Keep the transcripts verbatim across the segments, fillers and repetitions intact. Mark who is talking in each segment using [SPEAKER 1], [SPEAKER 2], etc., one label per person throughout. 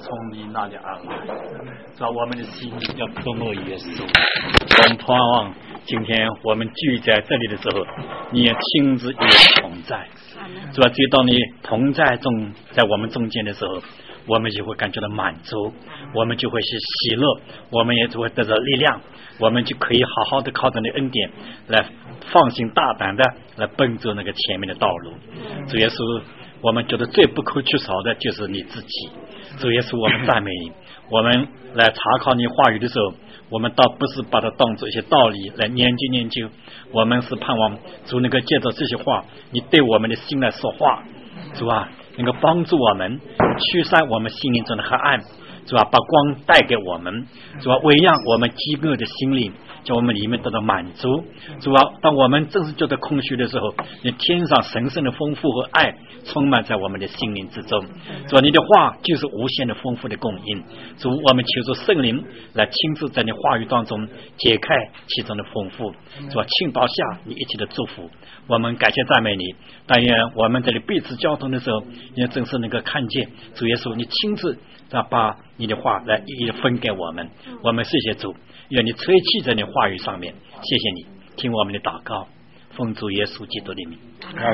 [SPEAKER 1] 从你那里而来，主啊，我们的心要渴慕耶稣。我们盼望今天我们聚在这里的时候，你也亲自与我同在。主啊，只有当你同在中，在我们中间的时候，我们就会感觉到满足，我们就会是喜乐，我们也就会得到力量，我们就可以好好的靠着你恩典来放心大胆的来奔走那个前面的道路。主耶稣，我们觉得最不可缺少的就是你自己。主耶稣，我们赞美你。我们来查考你话语的时候，我们倒不是把它当作一些道理来研究研究，我们是盼望主能够借着这些话，你对我们的心来说话。主啊，能够帮助我们驱散我们心灵中的黑暗，主啊，把光带给我们，主啊，喂养我们饥饿的心灵，叫我们里面得到满足。主啊，当我们正是觉得空虚的时候，你天上神圣的丰富和爱充满在我们的心灵之中。主啊，你的话就是无限的丰富的供应。主，我们求助圣灵来亲自在你话语当中解开其中的丰富。主啊，倾倒下你一切的祝福。我们感谢赞美你。但愿我们这里彼此交通的时候，也正是能够看见主耶稣你亲自把你的话来一一分给我们。我们谢谢主，愿你吹气在你话语上面。谢谢你听我们的祷告，奉主耶稣基督的名。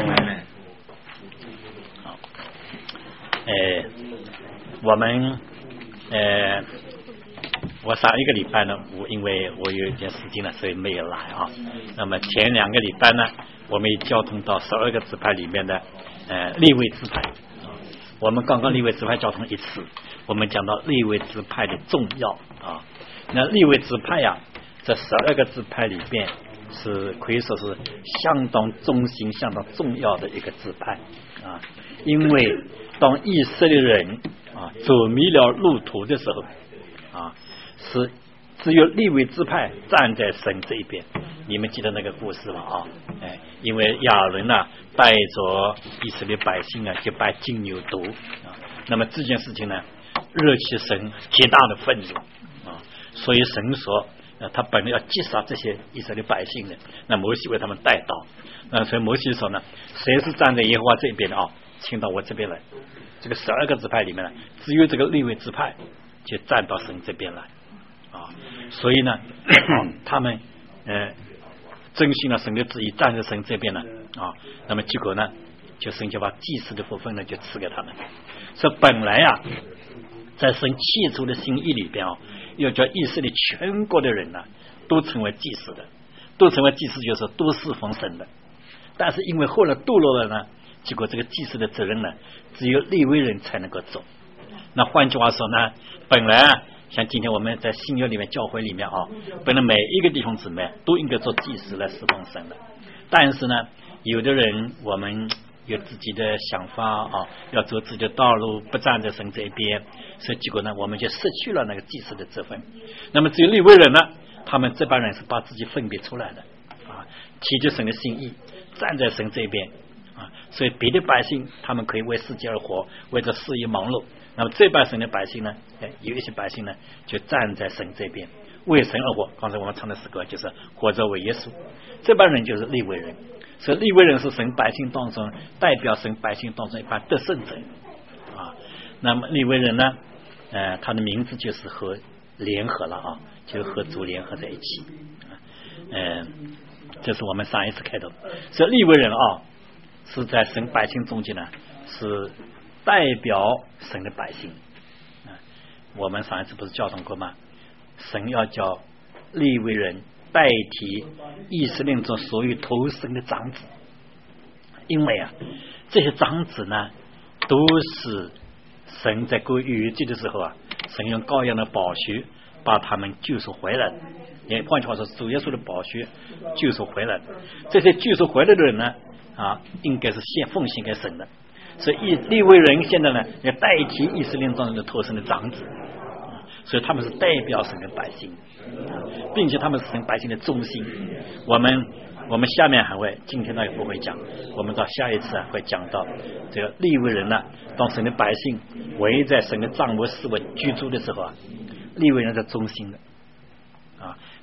[SPEAKER 1] 好，呃，我们呃，我上一个礼拜呢，我因为我有一点事情呢，所以没有来啊。那么前两个礼拜呢，我们交通到十二个支派里面的呃利未支派。我们刚刚利未支派交通一次，我们讲到利未支派的重要啊。那利未支派呀、啊，这十二个支派里边是可以说是相当中心、相当重要的一个支派啊。因为当以色列人啊走迷了路途的时候啊，是只有利未支派站在神这一边。你们记得那个故事吗？啊，哎，因为亚伦呢、啊、带着以色列百姓啊去拜金牛犊啊，那么这件事情呢惹起神极大的愤怒啊，所以神说，呃，他本来要击杀这些以色列百姓的，那摩西为他们带刀，那所以摩西说呢，谁是站在耶和华这边的啊，请到我这边来。这个十二个支派里面呢，只有这个利未支派就站到神这边来啊，所以呢，啊、他们呃。遵循了神的旨意，站在神这边呢啊，那么结果呢，就神就把祭司的福分呢就赐给他们。所以本来啊，在神起初的心意里边啊，要叫以色列全国的人呢、啊、都成为祭司的，都成为祭司就是都侍奉神的。但是因为后来堕落了呢，结果这个祭司的责任呢，只有利未人才能够做。那换句话说呢，本来啊。像今天我们在新约里面教会里面啊，本来每一个弟兄姊妹都应该做祭司来侍奉神的，但是呢，有的人我们有自己的想法啊，要走自己的道路，不站在神这一边，所以结果呢，我们就失去了那个祭司的职分。那么至于利未人呢，他们这帮人是把自己分别出来的啊，提着神的心意，站在神这边啊，所以别的百姓他们可以为世界而活，为这事业忙碌。那么这帮神的百姓呢，有一些百姓呢就站在神这边，为神而活。刚才我们唱的诗歌就是活着为耶稣，这帮人就是利未人。所以利未人是神百姓当中代表神百姓当中一般得胜者啊。那么利未人呢，呃，他的名字就是和联合了啊，就是和主联合在一起。嗯、呃，这是我们上一次开头。所以利未人啊，是在神百姓中间呢是。代表神的百姓、啊、我们上一次不是教导过吗？神要叫利未人代替以色列中所有投生的长子，因为啊，这些长子呢都是神在过逾越节的时候啊，神用羔羊的宝血把他们救赎回来。也换句话说，主耶稣的宝血救赎回来。这些救赎回来的人呢啊，应该是献奉献给神的。所以利未人现在呢要代替以色列中的投生的长子，所以他们是代表神的百姓，并且他们是神百姓的中心。我们我们下面还会，今天呢也不会讲，我们到下一次啊会讲到这个利未人呢，当神的百姓围在神的帐幕四围居住的时候啊，利未人是中心的啊，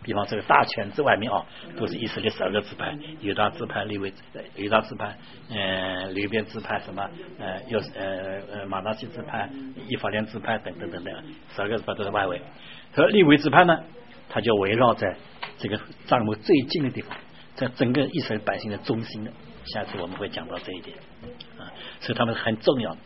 [SPEAKER 1] 比方这个大圈子外面啊，都是以色列十二个支派，犹大支派、利未犹大支派，呃，流便支派什么，呃，又呃呃马拿西支派、以法莲支派等等等等，十二个支派都在外围。和利未支派呢，它就围绕在这个帐幕最近的地方，在整个以色列百姓的中心的。下次我们会讲到这一点啊，所以他们很重要的。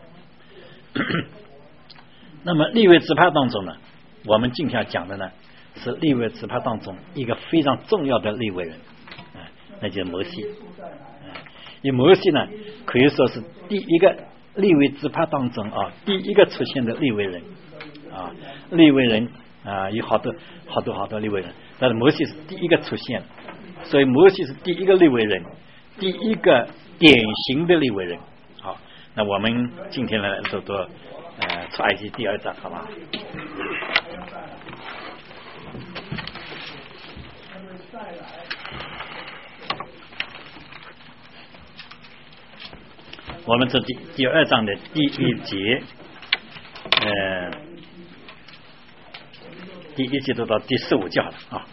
[SPEAKER 1] 那么利未支派当中呢，我们今天讲的呢是利未支派当中一个非常重要的利未人啊，那就是摩西。因为摩西呢可以说是第一个利未支派当中啊第一个出现的利未人啊，利未人啊有好多好多好多利未人，但是摩西是第一个出现，所以摩西是第一个利未人，第一个典型的利未人。好，那我们今天来读读呃出埃及第二章，好吧？我们这第第二章的第一节，呃，第一节读到第十五节好了啊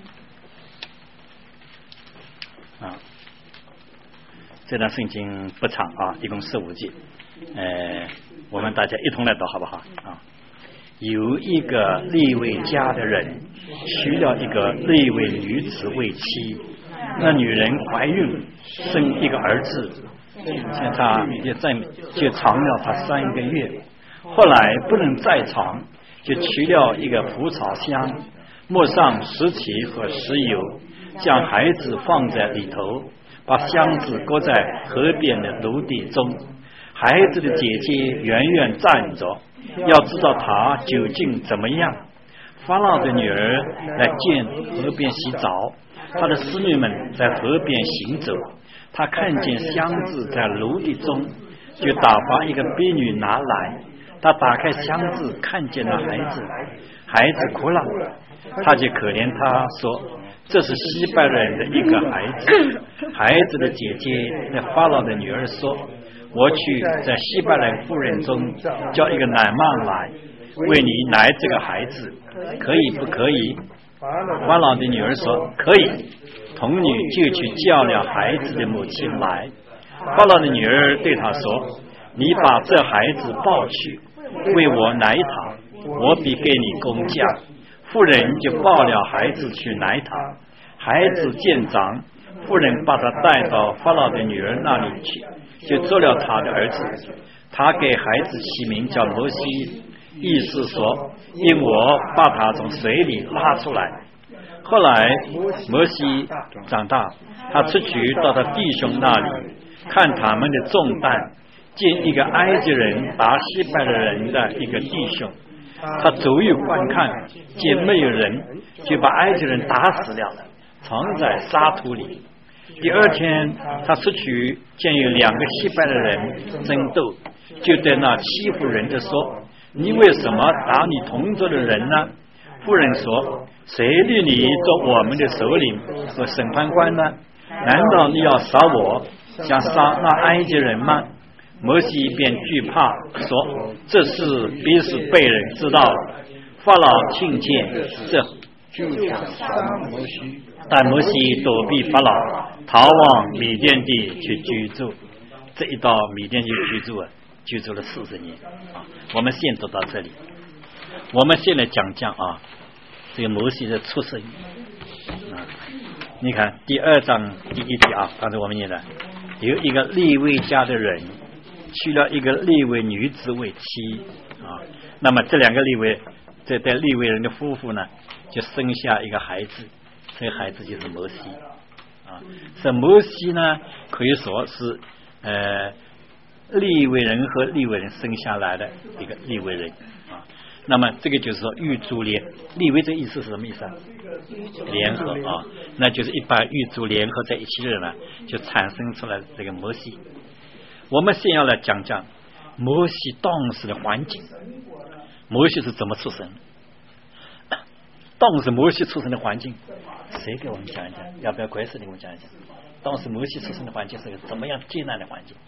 [SPEAKER 1] 啊。这段圣经不长啊，一共十五节，呃，我们大家一同来读好不好啊？有一个利未家的人娶了一个利未女子为妻，那女人怀孕生一个儿子，他也在就藏了他三个月，后来不能再藏，就取了一个蒲草箱，抹上石漆和石油，将孩子放在里头，把箱子搁在河边的芦地中。孩子的姐姐远远站着，要知道他究竟怎么样。法老的女儿来见河边洗澡，他的侍女们在河边行走，他看见箱子在芦地中，就打发一个婢女拿来。他打开箱子，看见了孩子，孩子哭了，他就可怜他说，这是西拜人的一个孩子。孩子的姐姐那法老的女儿说，我去在西拜人妇人中叫一个乃縵来，为你奶这个孩子，可以不可以？法老的女儿说可以。童女就去叫了孩子的母亲来。法老的女儿对他说，你把这孩子抱去，为我奶他，我必给你工价。妇人就抱了孩子去奶他。孩子见长，妇人把他带到法老的女儿那里去，就做了他的儿子。他给孩子起名叫摩西，意思说，因我把他从水里拉出来。后来摩西长大，他出去到他弟兄那里，看他们的重担，见一个埃及人打西拜的人的一个弟兄，他左右观看，见没有人，就把埃及人打死了，藏在沙土里。第二天他出去，见有两个西拜的人争斗，就对那欺负人的说，你为什么打你同桌的人呢？妇人说，谁立你做我们的首领和审判官呢？难道你要杀我，想杀那埃及人吗？摩西便惧怕，说，这事必是被人知道了。法老听见这，
[SPEAKER 2] 就想杀摩西，
[SPEAKER 1] 但摩西躲避法老，逃往米甸地去居住。这一到米甸地居住啊，居住了四十年啊。我们先读到这里。我们现在讲讲啊，这个摩西的出生啊，你看第二章第一节啊，刚才我们念的，有一个利未家的人娶了一个利未女子为妻啊，那么这两个利未这对利未人的夫妇呢，就生下一个孩子，这个孩子就是摩西啊。这摩西呢，可以说是呃利未人和利未人生下来的一个利未人啊。那么这个就是说玉珠联，利未这意思是什么意思啊？联合啊，那就是一把玉珠联合在一起的人呢，就产生出来这个摩西。我们先要来讲讲摩西当时的环境，摩西是怎么出生的？当时摩西出生的环境，谁给我们讲一讲？要不要鬼使你给我们讲一讲？当时摩西出生的环境是个怎么样艰难的环境？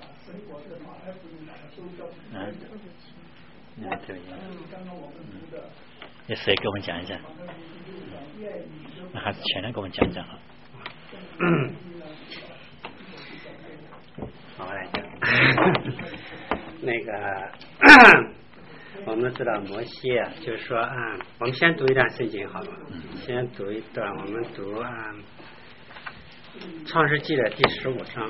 [SPEAKER 1] 嗯。嗯，对，嗯，也谁给我们讲一下？ 那还是前来给我们讲讲啊。
[SPEAKER 3] 好，我来讲。那个，我们知道摩西啊，就是说啊、嗯，我们先读一段圣经好了，先读一段，我们读啊，《创世纪》的第十五章。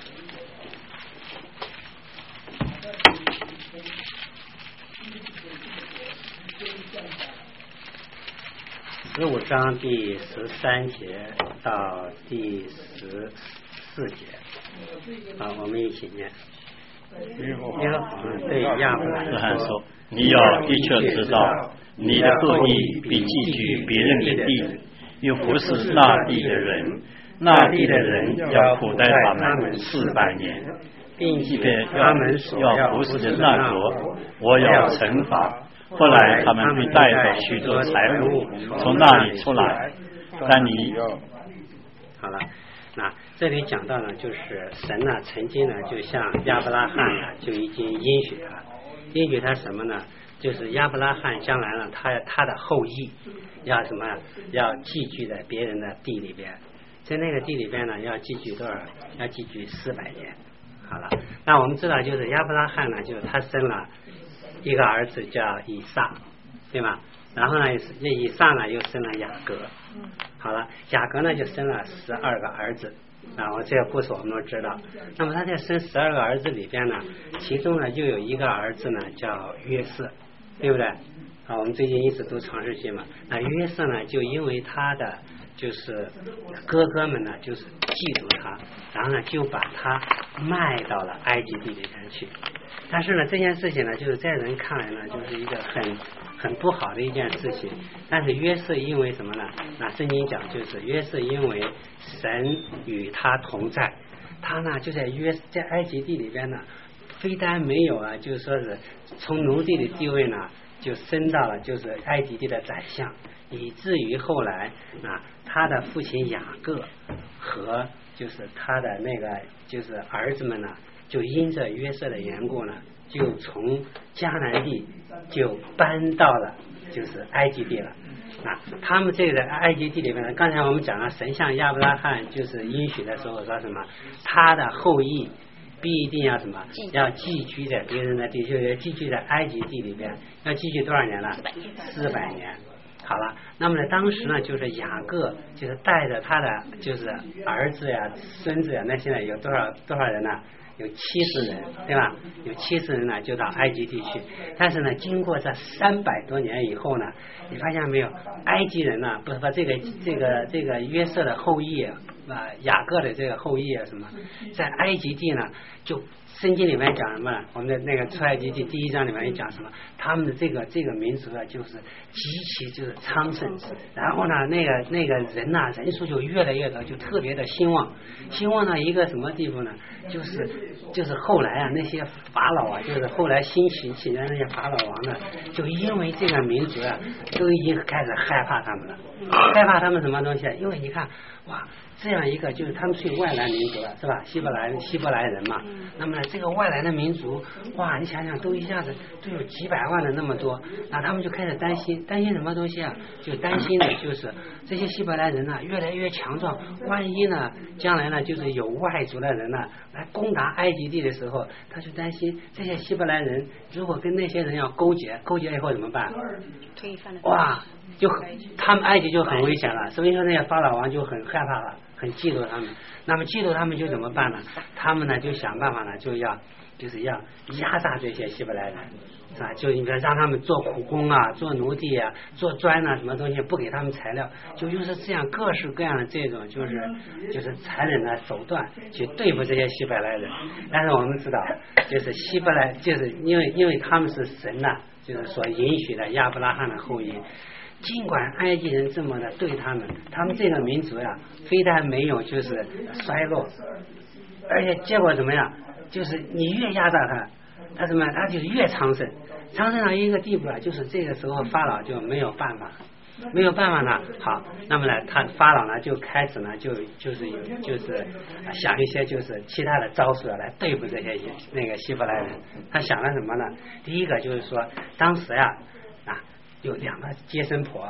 [SPEAKER 3] 十五章第十三节到第十四节，好，我们一起念。耶和华对亚伯拉罕说：“
[SPEAKER 1] 你要的确知道，你的后裔必寄居别人的地，又服侍那地的人，那地的人要苦待他们四百年，并且他们所要服侍的那国，我要惩罚。后来他们必带着许多财物从那里出来，但你
[SPEAKER 3] 好了。”那这里讲到呢，就是神呢曾经呢就向亚伯拉罕呢就已经应许他，应许他什么呢？就是亚伯拉罕将来呢，他他的后裔要什么？要寄居在别人的地里边，在那个地里边呢，要寄居多少？要寄居四百年。好了，那我们知道，就是亚伯拉罕呢，就是他生了一个儿子叫以撒，对吗？然后呢，以撒呢又生了雅各。好了，雅各呢就生了十二个儿子，然后这个故事我们都知道。那么他在生十二个儿子里边呢，其中呢就有一个儿子呢叫约瑟，对不对？啊，我们最近一直读创世纪嘛，那约瑟呢就因为他的就是哥哥们呢就是嫉妒他，然后呢就把他卖到了埃及地里边去。但是呢这件事情呢就是在人看来呢就是一个很很不好的一件事情，但是约瑟因为什么呢？那圣经讲就是约瑟因为神与他同在，他呢就在约在埃及地里边呢，非但没有啊，就是说是从奴隶的地位呢就升到了就是埃及地的宰相，以至于后来啊他的父亲雅各和就是他的那个就是儿子们呢，就因着约瑟的缘故呢，就从迦南地就搬到了就是埃及地了。啊，他们这个埃及地里面呢，刚才我们讲了神向亚伯拉罕就是应许的时候说什么，他的后裔必定要什么，要寄居在别人的地，就是寄居在埃及地里边，要寄居多少年了？四百年。好了，那么呢，当时呢，就是雅各就是带着他的就是儿子呀、孙子呀，那现在有多少多少人呢？有七十人，对吧？有七十人呢，就到埃及地去。但是呢，经过这三百多年以后呢，你发现没有？埃及人呢，不是把这个这个这个约瑟的后裔啊，雅各的这个后裔啊，什么，在埃及地呢，就圣经里面讲什么？我们的那个出埃及记第一章里面也讲什么？他们的这个这个民族啊，就是极其就是昌盛，然后呢，那个那个人呐、啊，人数就越来越多，就特别的兴旺。兴旺到一个什么地步呢？就是就是后来啊，那些法老啊，就是后来兴起起来那些法老王呢，就因为这个民族啊，都已经开始害怕他们了。害怕他们什么东西啊？因为你看，哇，这样一个就是他们是外来民族了，是吧？希伯来希伯来人嘛。那么呢，这个外来的民族，哇，你想想，都一下子都有几百万的那么多，那他们就开始担心，担心什么东西啊？就担心的就是这些希伯来人呢越来越强壮，万一呢将来呢就是有外族的人呢来攻打埃及地的时候，他就担心这些希伯来人如果跟那些人要勾结，勾结以后怎么办？
[SPEAKER 4] 推翻了。
[SPEAKER 3] 哇，就他们埃及就很危险了，所以说那些法老王就很害怕了，很嫉妒他们。那么嫉妒他们就怎么办呢？他们呢就想办法呢，就要就是要压榨这些希伯来人，是吧？就应该让他们做苦工啊，做奴隶啊，做砖啊，什么东西不给他们材料，就就是这样各式各样的这种就是就是残忍的手段去对付这些希伯来人。但是我们知道，就是希伯来就是因为因为他们是神呐、啊，就是所允许的亚伯拉罕的后裔。尽管埃及人这么的对他们，他们这个民族呀、啊，非但没有就是衰落，而且结果怎么样？就是你越压榨他，他怎么样？他就越昌盛，昌盛到一个地步啊，就是这个时候法老就没有办法，没有办法呢。好，那么呢，他法老呢就开始呢就就是就是想一些就是其他的招数来对付这些那个希伯来人。他想了什么呢？第一个就是说，当时呀啊。有两个接生婆，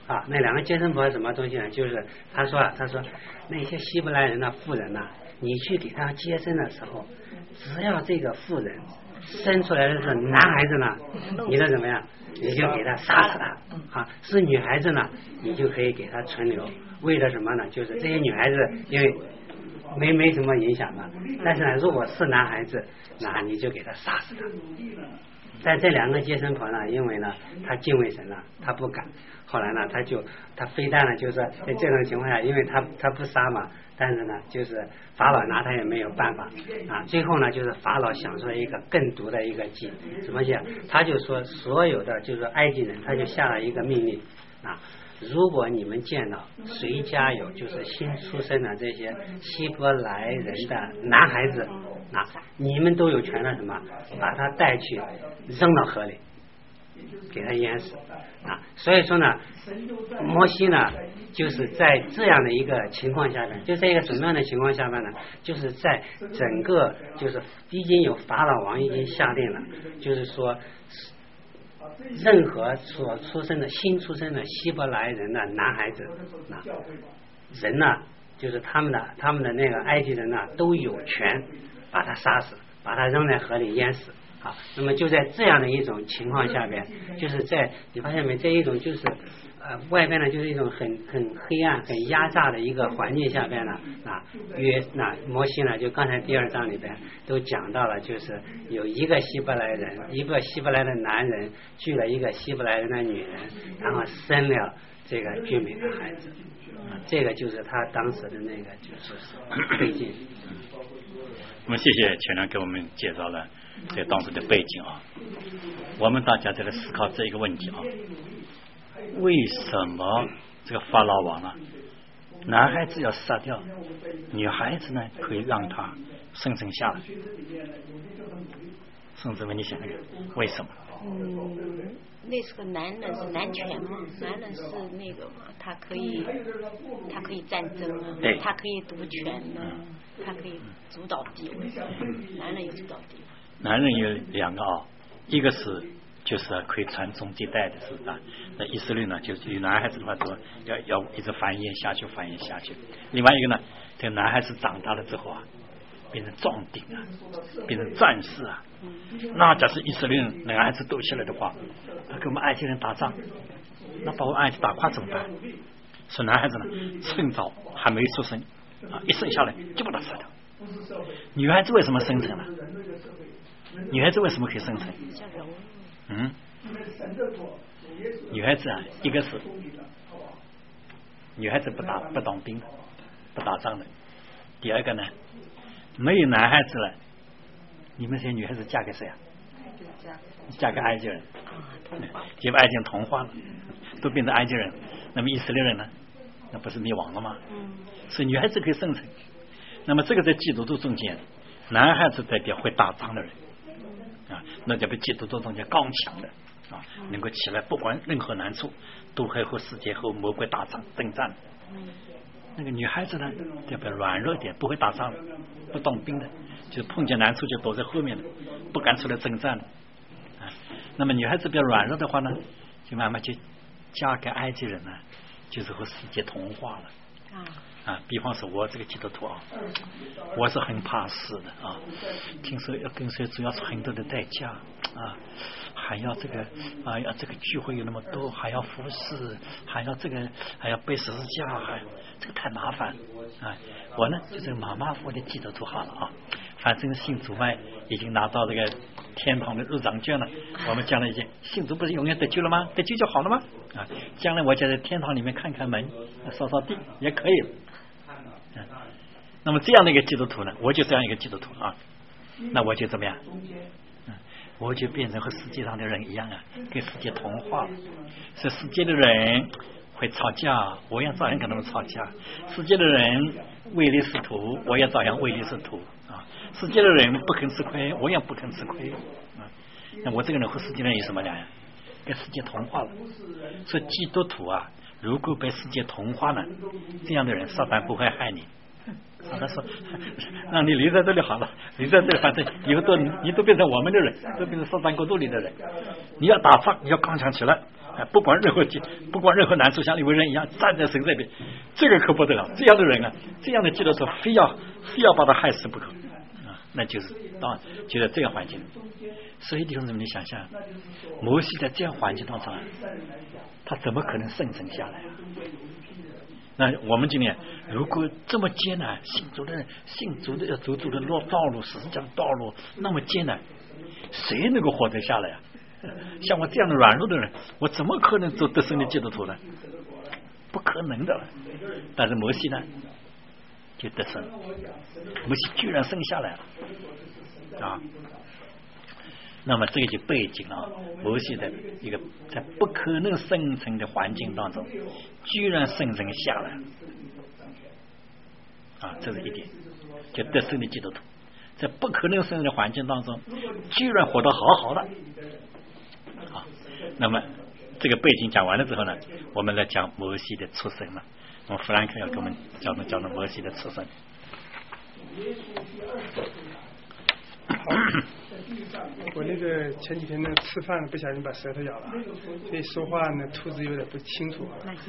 [SPEAKER 3] 啊，那两个接生婆什么东西呢？就是他说啊，他说那些希伯来人的妇人呐、啊，你去给他接生的时候，只要这个妇人生出来的是男孩子呢，你就怎么样？你就给他杀死他啊！是女孩子呢，你就可以给他存留。为了什么呢？就是这些女孩子因为没没什么影响嘛。但是呢，如果是男孩子，那你就给他杀死他。但这两个接生婆呢，因为呢，他敬畏神了，他不敢。后来呢，他就他非但呢，就是在这种情况下，因为他他不杀嘛，但是呢，就是法老拿他也没有办法啊。最后呢，就是法老想出了一个更毒的一个计，什么计？他就说所有的就是埃及人，他就下了一个命令啊。如果你们见到谁家有就是新出生的这些希伯来人的男孩子啊，你们都有权的什么，把他带去扔到河里，给他淹死啊。所以说呢，摩西呢就是在这样的一个情况下面，就在一个什么样的情况下面呢？就是在整个就是已经有法老王已经下令了，就是说任何所出生的新出生的希伯来人的男孩子啊，人呢，就是他们的他们的那个埃及人呢，都有权把他杀死，把他扔在河里淹死啊。那么就在这样的一种情况下边，就是在你发现没，这一种就是呃外边呢就是一种很很黑暗、很压榨的一个环境下边呢啊，约那摩西呢就刚才第二章里边都讲到了，就是有一个希伯来人，一个希伯来的男人娶了一个希伯来人的女人，然后生了这个俊美的孩子。啊，这个就是他当时的那个就是背景。
[SPEAKER 1] 我们谢谢全良给我们介绍了这个当时的背景啊。我们大家在思考这一个问题啊，为什么这个法老王呢，男孩子要杀掉，女孩子呢可以让他生存下来？甚至问你想想，为什么？
[SPEAKER 4] 嗯，那是个男人是男权嘛，男人是那个嘛，他可以他可以战争啊，他可以独权啊，他可以主导地位，男人有主导地位。
[SPEAKER 1] 男人有两个啊，一个是就是可以传宗接代的，是吧？那以色列呢，就是有男孩子的话，说要要一直繁衍下去，繁衍下去。另外一个呢，这个男孩子长大了之后啊，变成壮丁啊，变成战士啊。那假设以色列人男孩子斗起来的话，他跟我们埃及人打仗，那把我埃及打垮怎么办？所以男孩子呢，趁早还没出生啊，一生下来就把他杀掉。女孩子为什么生存呢？女孩子为什么可以生存？嗯，女孩子啊，一个是女孩子不打不当兵，不打仗的。第二个呢，没有男孩子了，你们这些女孩子嫁给谁啊？嫁给埃及人，结果埃及人同化了，都变成埃及人。那么以色列人呢？那不是灭亡了吗？所以女孩子可以生存。那么这个在基督徒中间，男孩子代表会打仗的人啊，那代表基督徒中间刚强的啊，能够起来不管任何难处，都会和世界和魔鬼打仗征战。那个女孩子呢，代表软弱点，不会打仗的，不懂兵的，就是碰见难处就躲在后面的，不敢出来征战的啊。那么女孩子比较软弱的话呢，就慢慢就嫁给埃及人呢，就是和世界同化了啊。比方说我这个基督徒啊，我是很怕死的啊，听说要跟随主要是很多的代价啊，还要这个啊，要这个聚会有那么多，还要服侍，还要这个还要背十字架，还这个太麻烦啊。我呢就是马马虎虎的基督徒好了啊，反正信主嘛已经拿到这个天堂的入场券了，我们将来已经信主不是永远得救了吗？得救就好了吗？啊，将来我就在天堂里面看看门，扫扫地也可以了。嗯，那么这样的一个基督徒呢，我就这样一个基督徒啊，那我就怎么样？嗯，我就变成和世界上的人一样啊，跟世界同化了。所以世界的人会吵架，我也照样跟他们吵架；世界的人唯利是图，我也照样唯利是图啊；世界的人不肯吃亏，我也不肯吃亏啊。那我这个人和世界人有什么两样？跟世界同化了。所以基督徒啊，如果被世界同化呢，这样的人撒旦不会害你他说让你留在这里好了，留在这里，反正以后都你都变成我们的人，都变成圣山国度里的人。你要打仗，你要刚强起来，不管任何不管任何难处，像利未人一样站在神这边，这个可不得了。这样的人啊，这样的基督徒非要非要把他害死不可啊，那就是当就在这样环境。所以弟兄姊妹，你想想，摩西在这样环境当中，他怎么可能生存下来啊？那我们今天如果这么艰难，信主的人信主的要走主的路道路，实际上道路那么艰难，谁能够活得下来啊？像我这样的软弱的人，我怎么可能做得胜的基督徒呢？不可能的。但是摩西呢，就得胜，摩西居然生下来了啊！那么这个就背景啊，摩西的一个在不可能生存的环境当中，居然生存下来啊，这是一点，就得胜的基督徒，在不可能生存的环境当中，居然活得好好的啊。那么这个背景讲完了之后呢，我们来讲摩西的出生了。我们弗兰克要给我们讲的讲的摩西的出生。
[SPEAKER 5] 我那个前几天呢吃饭不小心把舌头咬了，所以说话呢吐字有点不清楚。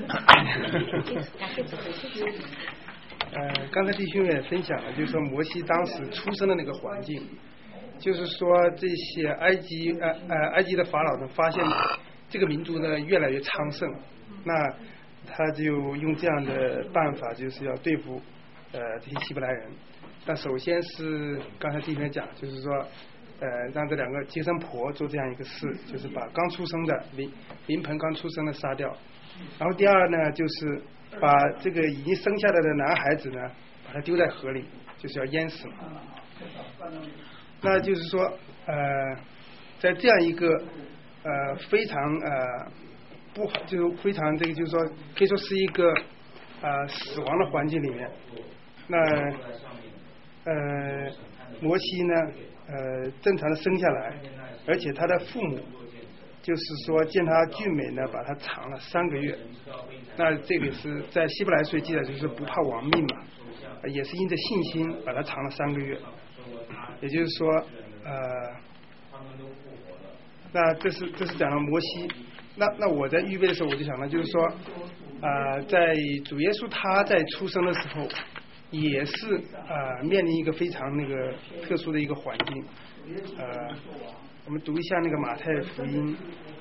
[SPEAKER 5] 呃，刚才弟兄也分享了，就是说摩西当时出生的那个环境，就是说这些埃及呃呃埃及的法老呢发现这个民族呢越来越昌盛，那他就用这样的办法，就是要对付呃这些希伯来人。那首先是刚才弟兄讲，就是说，呃，让这两个接生婆做这样一个事，就是把刚出生的临临盆刚出生的杀掉。然后第二呢，就是把这个已经生下来的男孩子呢，把他丢在河里，就是要淹死。那就是说，呃，在这样一个呃非常呃不好，就是非常这个就是说可以说是一个呃死亡的环境里面，那。呃，摩西呢，呃，正常的生下来，而且他的父母就是说见他俊美呢，把他藏了三个月。那这个是在希伯来书记载，就是不怕亡命嘛，也是因着信心把他藏了三个月。也就是说，呃，那这是这是讲到摩西。那那我在预备的时候，我就想到，就是说，啊、呃，在主耶稣他在出生的时候。也是啊、呃，面临一个非常那个特殊的一个环境。呃，我们读一下那个马太福音。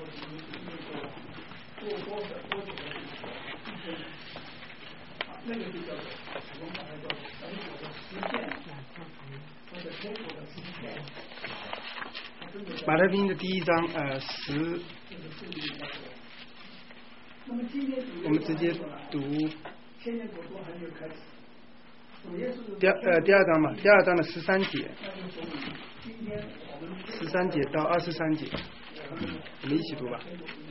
[SPEAKER 5] 马太福音的第一章，呃，十，我们直接读。第二呃第二章嘛，第二章的十三节，十三节到二十三节，我们一起读吧。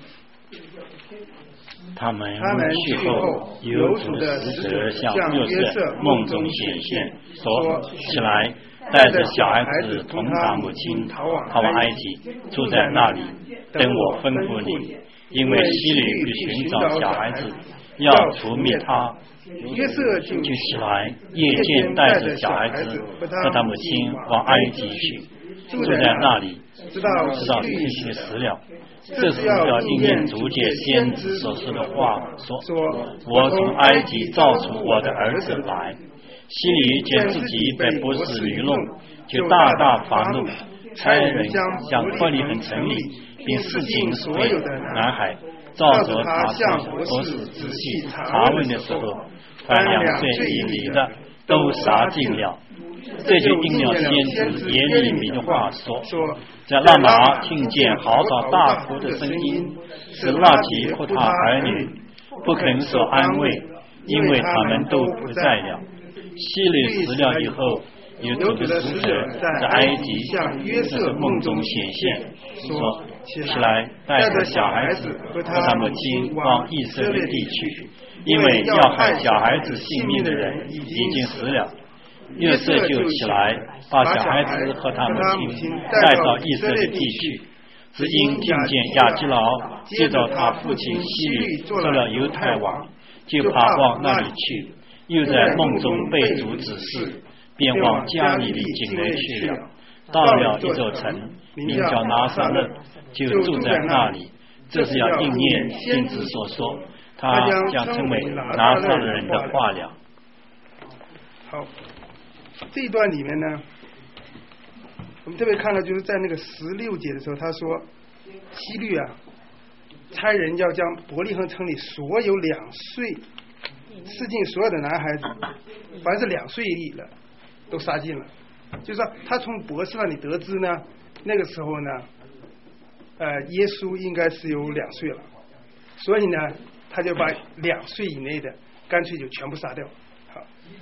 [SPEAKER 1] 他们去后，有主的使者向约瑟梦中显现，说：“起来，带着小孩子同他母亲逃往埃及，住在那里，等我吩咐你，因为希律必寻找小孩子，要除灭他。”
[SPEAKER 5] 约瑟就
[SPEAKER 1] 起来，夜间带着小孩子和他母亲往埃及去，住在那里，
[SPEAKER 5] 直到
[SPEAKER 1] 希律死了。这是要应验主解先知所说的话，说：“我从埃及造出我的儿子来。”希律见自己被波斯愚弄，就大大发怒，差人向伯利恒城里并市井所有的男孩，照着他向博士仔细查问的时候，凡两岁以里的都杀尽了。这就应了先知耶利米的话说：“在拉玛听见嚎啕大哭的声音，是拉吉哭他儿女，不肯受安慰，因为他们都不在了。”希律死了以后，有主的使者在埃及向约瑟梦中显现，说：“起来，带着小孩子和他母亲往以色列地去，因为要害小孩子性命的人已经死了。”约瑟就起来，把小孩子和他母亲带到以色列地去，只因听见亚基劳接到他父亲希律做了犹太王，就爬往那里去。 又在梦中被主指示，便往加利利境内去了。到了一座城，名叫拿撒勒，就住在那里。这是要应验先知所说，他将成为拿撒勒人的话了。
[SPEAKER 5] 好，这一段里面呢，我们特别看到，就是在那个十六节的时候，他说希律啊，差人要将伯利恒城里所有两岁四境所有的男孩子，凡是两岁以的都杀尽了。就是说，他从博士那里得知呢，那个时候呢，呃，耶稣应该是有两岁了，所以呢，他就把两岁以内的干脆就全部杀掉。好，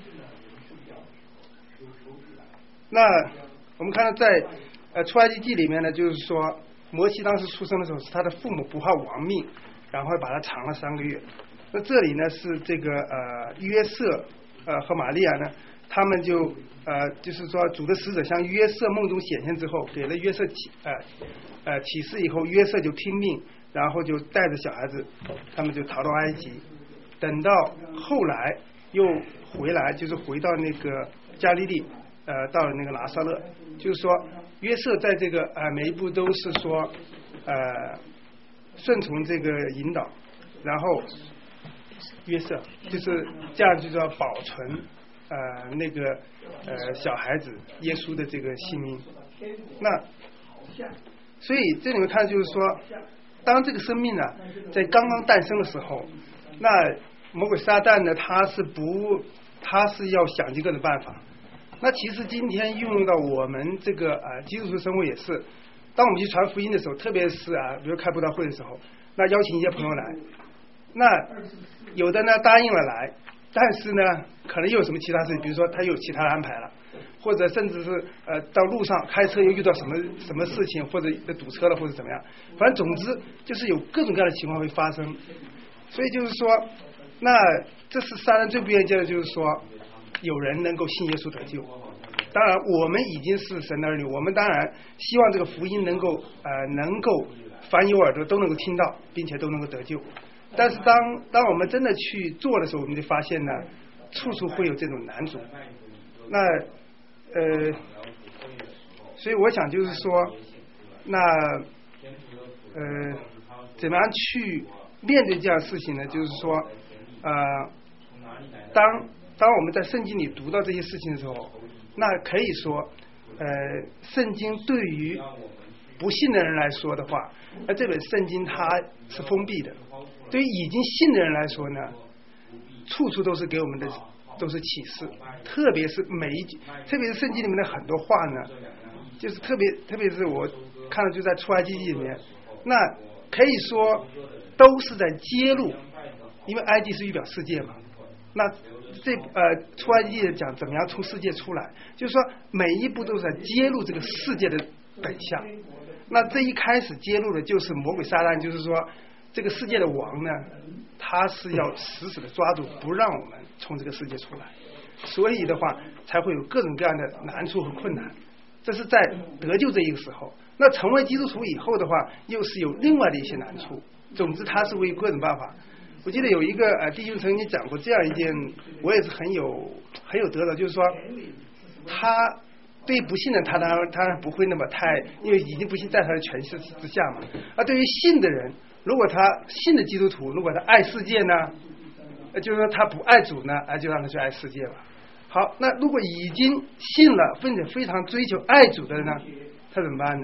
[SPEAKER 5] 那我们看到在呃出埃及记里面呢，就是说摩西当时出生的时候，是他的父母不怕亡命，然后把他藏了三个月。那这里呢是这个呃约瑟呃和玛利亚呢。他们就呃，就是说，主的使者向约瑟梦中显现之后，给了约瑟启呃呃启示以后，约瑟就听命，然后就带着小孩子，他们就逃到埃及。等到后来又回来，就是回到那个加利利，呃，到了那个拿撒勒。就是说，约瑟在这个呃每一步都是说呃顺从这个引导，然后约瑟就是这样，就是要保存。呃，那个呃小孩子耶稣的这个性命，那所以这里面看就是说，当这个生命呢在刚刚诞生的时候，那魔鬼撒旦呢他是不，他是要想尽各种办法。那其实今天运用到我们这个呃基督徒生活也是，当我们去传福音的时候，特别是啊，比如开布道会的时候，那邀请一些朋友来，那有的呢答应了来。但是呢，可能又有什么其他事情，比如说他又有其他的安排了，或者甚至是呃到路上开车又遇到什么什么事情，或者堵车了，或者怎么样，反正总之就是有各种各样的情况会发生。所以就是说，那这是撒旦最不愿意见的，就是说有人能够信耶稣得救。当然，我们已经是神的儿女，我们当然希望这个福音能够呃能够凡有耳朵都能够听到，并且都能够得救。但是当当我们真的去做的时候，我们就发现呢，处处会有这种难处。那呃，所以我想就是说，那呃，怎么样去面对这样的事情呢？就是说，呃，当当我们在圣经里读到这些事情的时候，那可以说，呃，圣经对于不信的人来说的话，那这本圣经它是封闭的。对于已经信的人来说呢，处处都是给我们的都是启示，特别是每一句，特别是圣经里面的很多话呢，就是特别特别是我看到就在出埃及记里面，那可以说都是在揭露，因为埃及是预表世界嘛，那这呃出埃及记讲怎么样从世界出来，就是说每一步都是在揭露这个世界的本相。那这一开始揭露的就是魔鬼撒旦，就是说这个世界的王呢，他是要死死的抓住，不让我们从这个世界出来，所以的话才会有各种各样的难处和困难。这是在得救这一个时候，那成为基督徒以后的话，又是有另外的一些难处。总之，他是为各种办法。我记得有一个呃弟兄曾经讲过这样一件，我也是很有很有得着，就是说他对于不信的他当然当然不会那么太，因为已经不信在他的权势之下嘛。而对于信的人，如果他信的基督徒，如果他爱世界呢，就是说他不爱主呢，就让他去爱世界吧。好，那如果已经信了，并且非常追求爱主的人呢，他怎么办呢？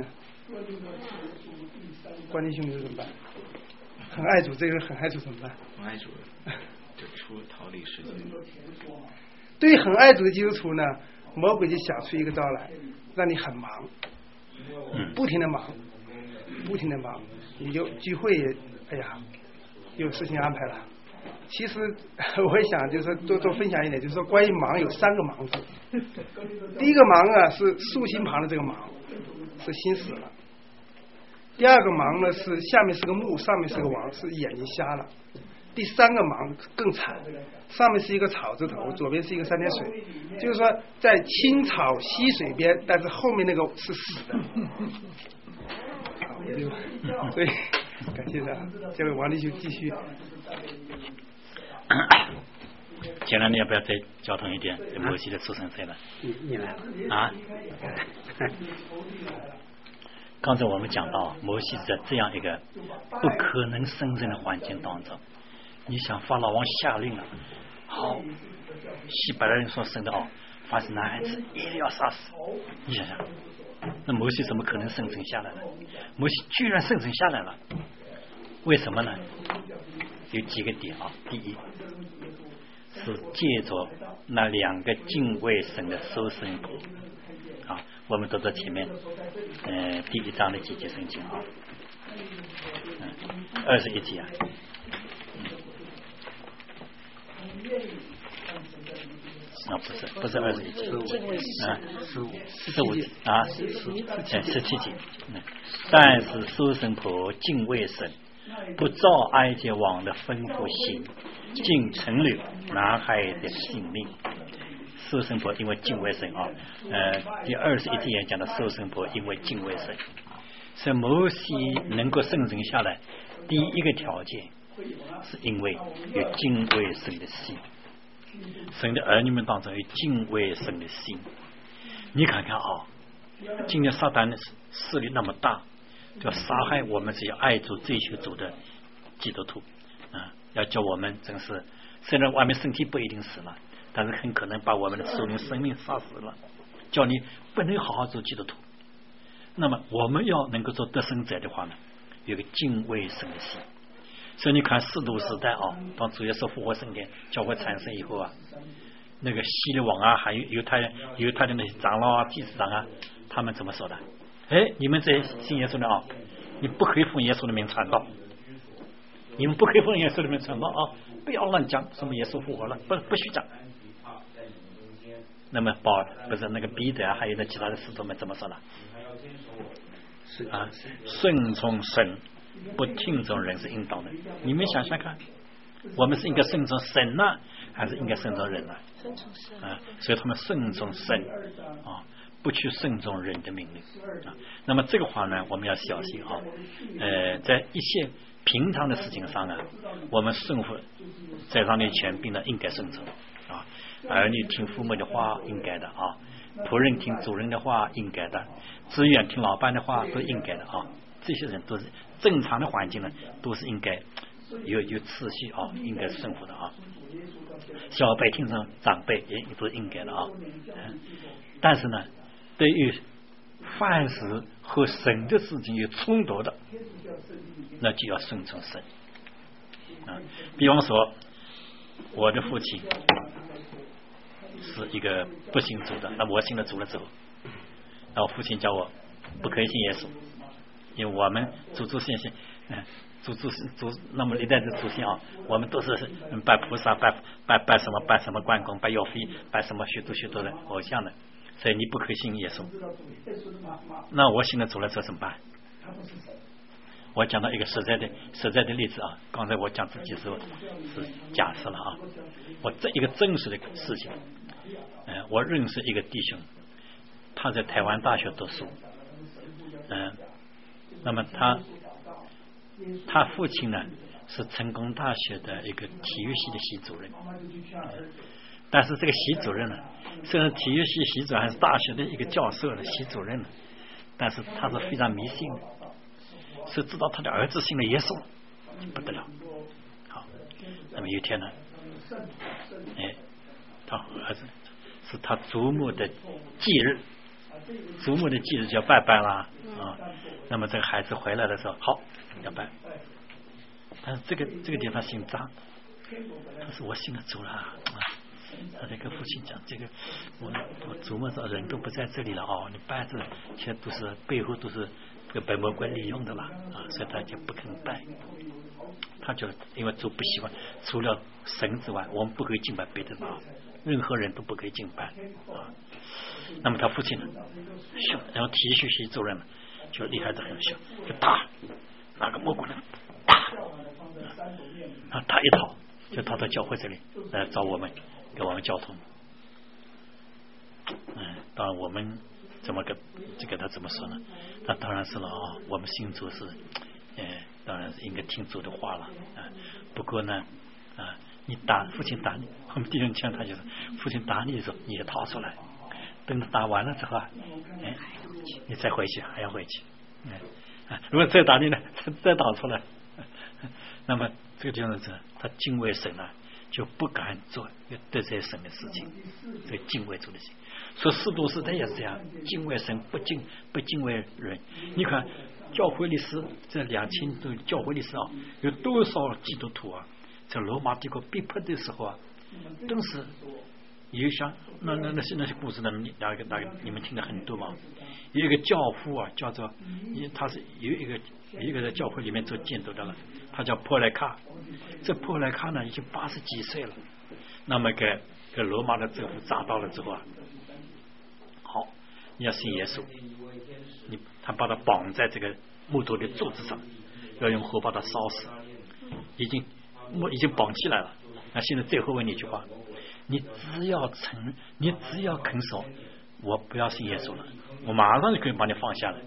[SPEAKER 5] 关弟兄你怎么办？很爱主，这个人很爱主怎么办？
[SPEAKER 2] 很爱主就出逃离世界。
[SPEAKER 5] 对于很爱主的基督徒呢，魔鬼就想出一个招来，让你很忙，不停的忙，不停的忙，你就聚会也哎呀有事情安排了。其实我也想就是多多分享一点，就是说关于忙有三个忙字。第一个忙啊是竖心旁的这个忙，是心死了。第二个忙呢是下面是个木，上面是个王，是眼睛瞎了。第三个忙更惨，上面是一个草字头，左边是一个三点水，就是说在青草溪水边，但是后面那个是死的。所以感谢他，这位王弟兄继续。
[SPEAKER 1] 将来你要不要再交通一点摩西的出生赛了？
[SPEAKER 3] 你你来
[SPEAKER 1] 啊？刚才我们讲到摩西在这样一个不可能生存的环境当中，你想法老王下令了，好，西伯来人说生的哦，凡是男孩子一定要杀死。你想想，那摩西怎么可能生存下来呢？摩西居然生存下来了，为什么呢？有几个点啊。第一，是借着那两个敬畏神的收生婆啊，我们读到前面呃第一章的几节圣经啊，嗯，二十一节啊。啊，不是，不是二十一节，啊，十五，十五啊，十十七节。嗯，但是收生婆敬畏神，不照埃及王的吩咐行，竟存留男孩的性命。收生婆因为敬畏神啊，呃，第二十一节也讲到收生婆因为敬畏神，所以摩西能够生存下来，第一个条件是因为有敬畏神的心。神的儿女们当中有敬畏神的心，你看看啊、哦，今天撒旦的势力那么大，要杀害我们这些爱主追求主的基督徒啊，要叫我们真是虽然外面身体不一定死了，但是很可能把我们的属灵生命杀死了，叫你不能好好做基督徒。那么我们要能够做得胜者的话呢，有个敬畏神的心。所以你看使徒时代啊，当主耶稣复活升天，教会产生以后啊，那个希律王啊，还有犹太犹太的那些长老啊、祭司长啊，他们怎么说的？哎，你们这些信耶稣的啊，你不可以奉耶稣的名传道，你们不可以奉耶稣的名传道啊，不要乱讲什么耶稣复活了，不不许讲。那么保不是那个彼得啊，还有那其他的使徒们怎么说呢？啊，顺从神。不听从人是应当的，你们想想看，我们是应该顺从神呢，还是应该顺从人呢？
[SPEAKER 4] 顺从神
[SPEAKER 1] 啊，所以他们顺从神啊，不去顺从人的命令啊。那么这个话呢，我们要小心啊。呃，在一些平常的事情上呢，我们顺服在上的权柄呢，应该顺从啊。儿女听父母的话，应该的啊；仆人听主人的话，应该的；职员听老板的话，都应该的啊。这些人都是正常的环境呢，都是应该有有秩序啊，应该顺服的啊。小辈听从长辈也都是应该的啊。但是呢，对于凡是和神的事情有冲突的，那就要顺从神啊。比方说，我的父亲是一个不信主的，那我信了主了之后，那我父亲叫我不可以信耶稣。因为我们祖祖先先，嗯，祖祖祖那么历代的祖先啊，我们都是拜菩萨、拜拜拜什么拜什么关公、拜岳飞、拜什么许多许多的偶像的，所以你不可以信耶稣。那我信了主了，这怎么办？我讲到一个实在的实在的例子啊，刚才我讲自己的时候是假设了啊，我这一个真实的事情，嗯、呃，我认识一个弟兄，他在台湾大学读书，嗯、呃。那么他他父亲呢是成功大学的一个体育系的系主任，但是这个系主任呢，虽然体育系系主任还是大学的一个教授的系主任呢，但是他是非常迷信的，是知道他的儿子信了耶稣不得了。好，那么有一天呢，哎，他儿子是他祖母的忌日，祖母的忌日就要拜拜啦啊。那么这个孩子回来的时候，好要拜，但是这个这个地方姓张，他说我信了主了啊。他这个父亲讲，这个我我祖母说人都不在这里了哦，你拜这其实都是背后都是被白魔鬼利用的啦啊，所以他就不肯拜。他就因为主不喜欢，除了神之外，我们不可以敬拜别的啊，任何人都不可以敬拜啊。那么他父亲呢，凶，然后体育系主任呢，就厉害的很凶，就打那个魔鬼人打，啊，他一逃就逃到教会这里来找我们，给我们交通。嗯，当然我们怎么跟这个他怎么说呢？那当然是了啊、哦，我们信主是，呃，当然是应该听主的话了啊。不过呢，啊， 你打父亲打你，我们弟兄讲他就是父亲打你的时候，你也逃出来，等他打完了之后啊，哎，你再回去还要回去，哎啊，如果再打你呢，再逃出来，那么这个地方是他敬畏神啊，就不敢做得罪神的事情，所以敬畏主的心。说使徒时代也是这样，敬畏神不敬不敬畏人。你看教会历史这两千多教会历史啊，有多少基督徒啊，在罗马帝国逼迫的时候啊，都是有像那那那些那些故事呢，哪个哪个你们听的很多嘛？有一个教父啊，叫做他是有一个有一个在教会里面做监督的了，他叫波莱卡。这波莱卡呢已经八十几岁了，那么给给罗马的政府抓到了之后啊，好，你要信耶稣，你他把他绑在这个木头的柱子上，要用火把他烧死，已经已经绑起来了。那现在最后问你一句话，你只要承，你只要肯说，我不要信耶稣了，我马上就可以把你放下来。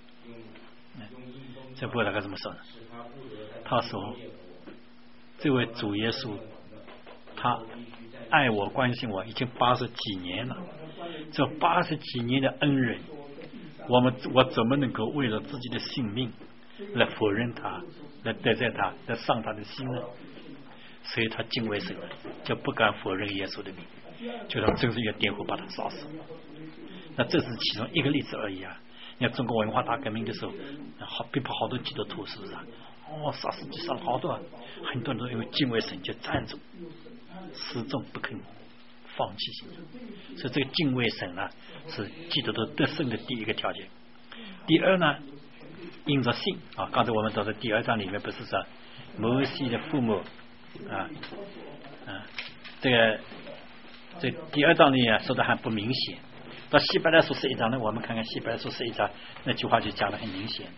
[SPEAKER 1] 这波莱卡怎么说呢？他说，这位主耶稣，他爱我关心我已经八十几年了，这八十几年的恩人，我们我怎么能够为了自己的性命来否认他，来得罪他，来伤他的心呢？所以他敬畏神，就不敢否认耶稣的名，就让真是要点火把他烧死。那这是其中一个例子而已啊！你看中国文化大革命的时候，好逼迫好多基督徒，是不是啊？哦，杀死杀了好多，很多人都因为敬畏神就站住，始终不肯放弃信仰。所以这个敬畏神呢，是基督徒得胜的第一个条件。第二呢，因着信啊，刚才我们到的第二章里面不是说摩西的父母啊啊，这个这第二章里啊说的还不明显。到希伯来书十一章呢，我们看看希伯来书十一章那句话就讲得很明显。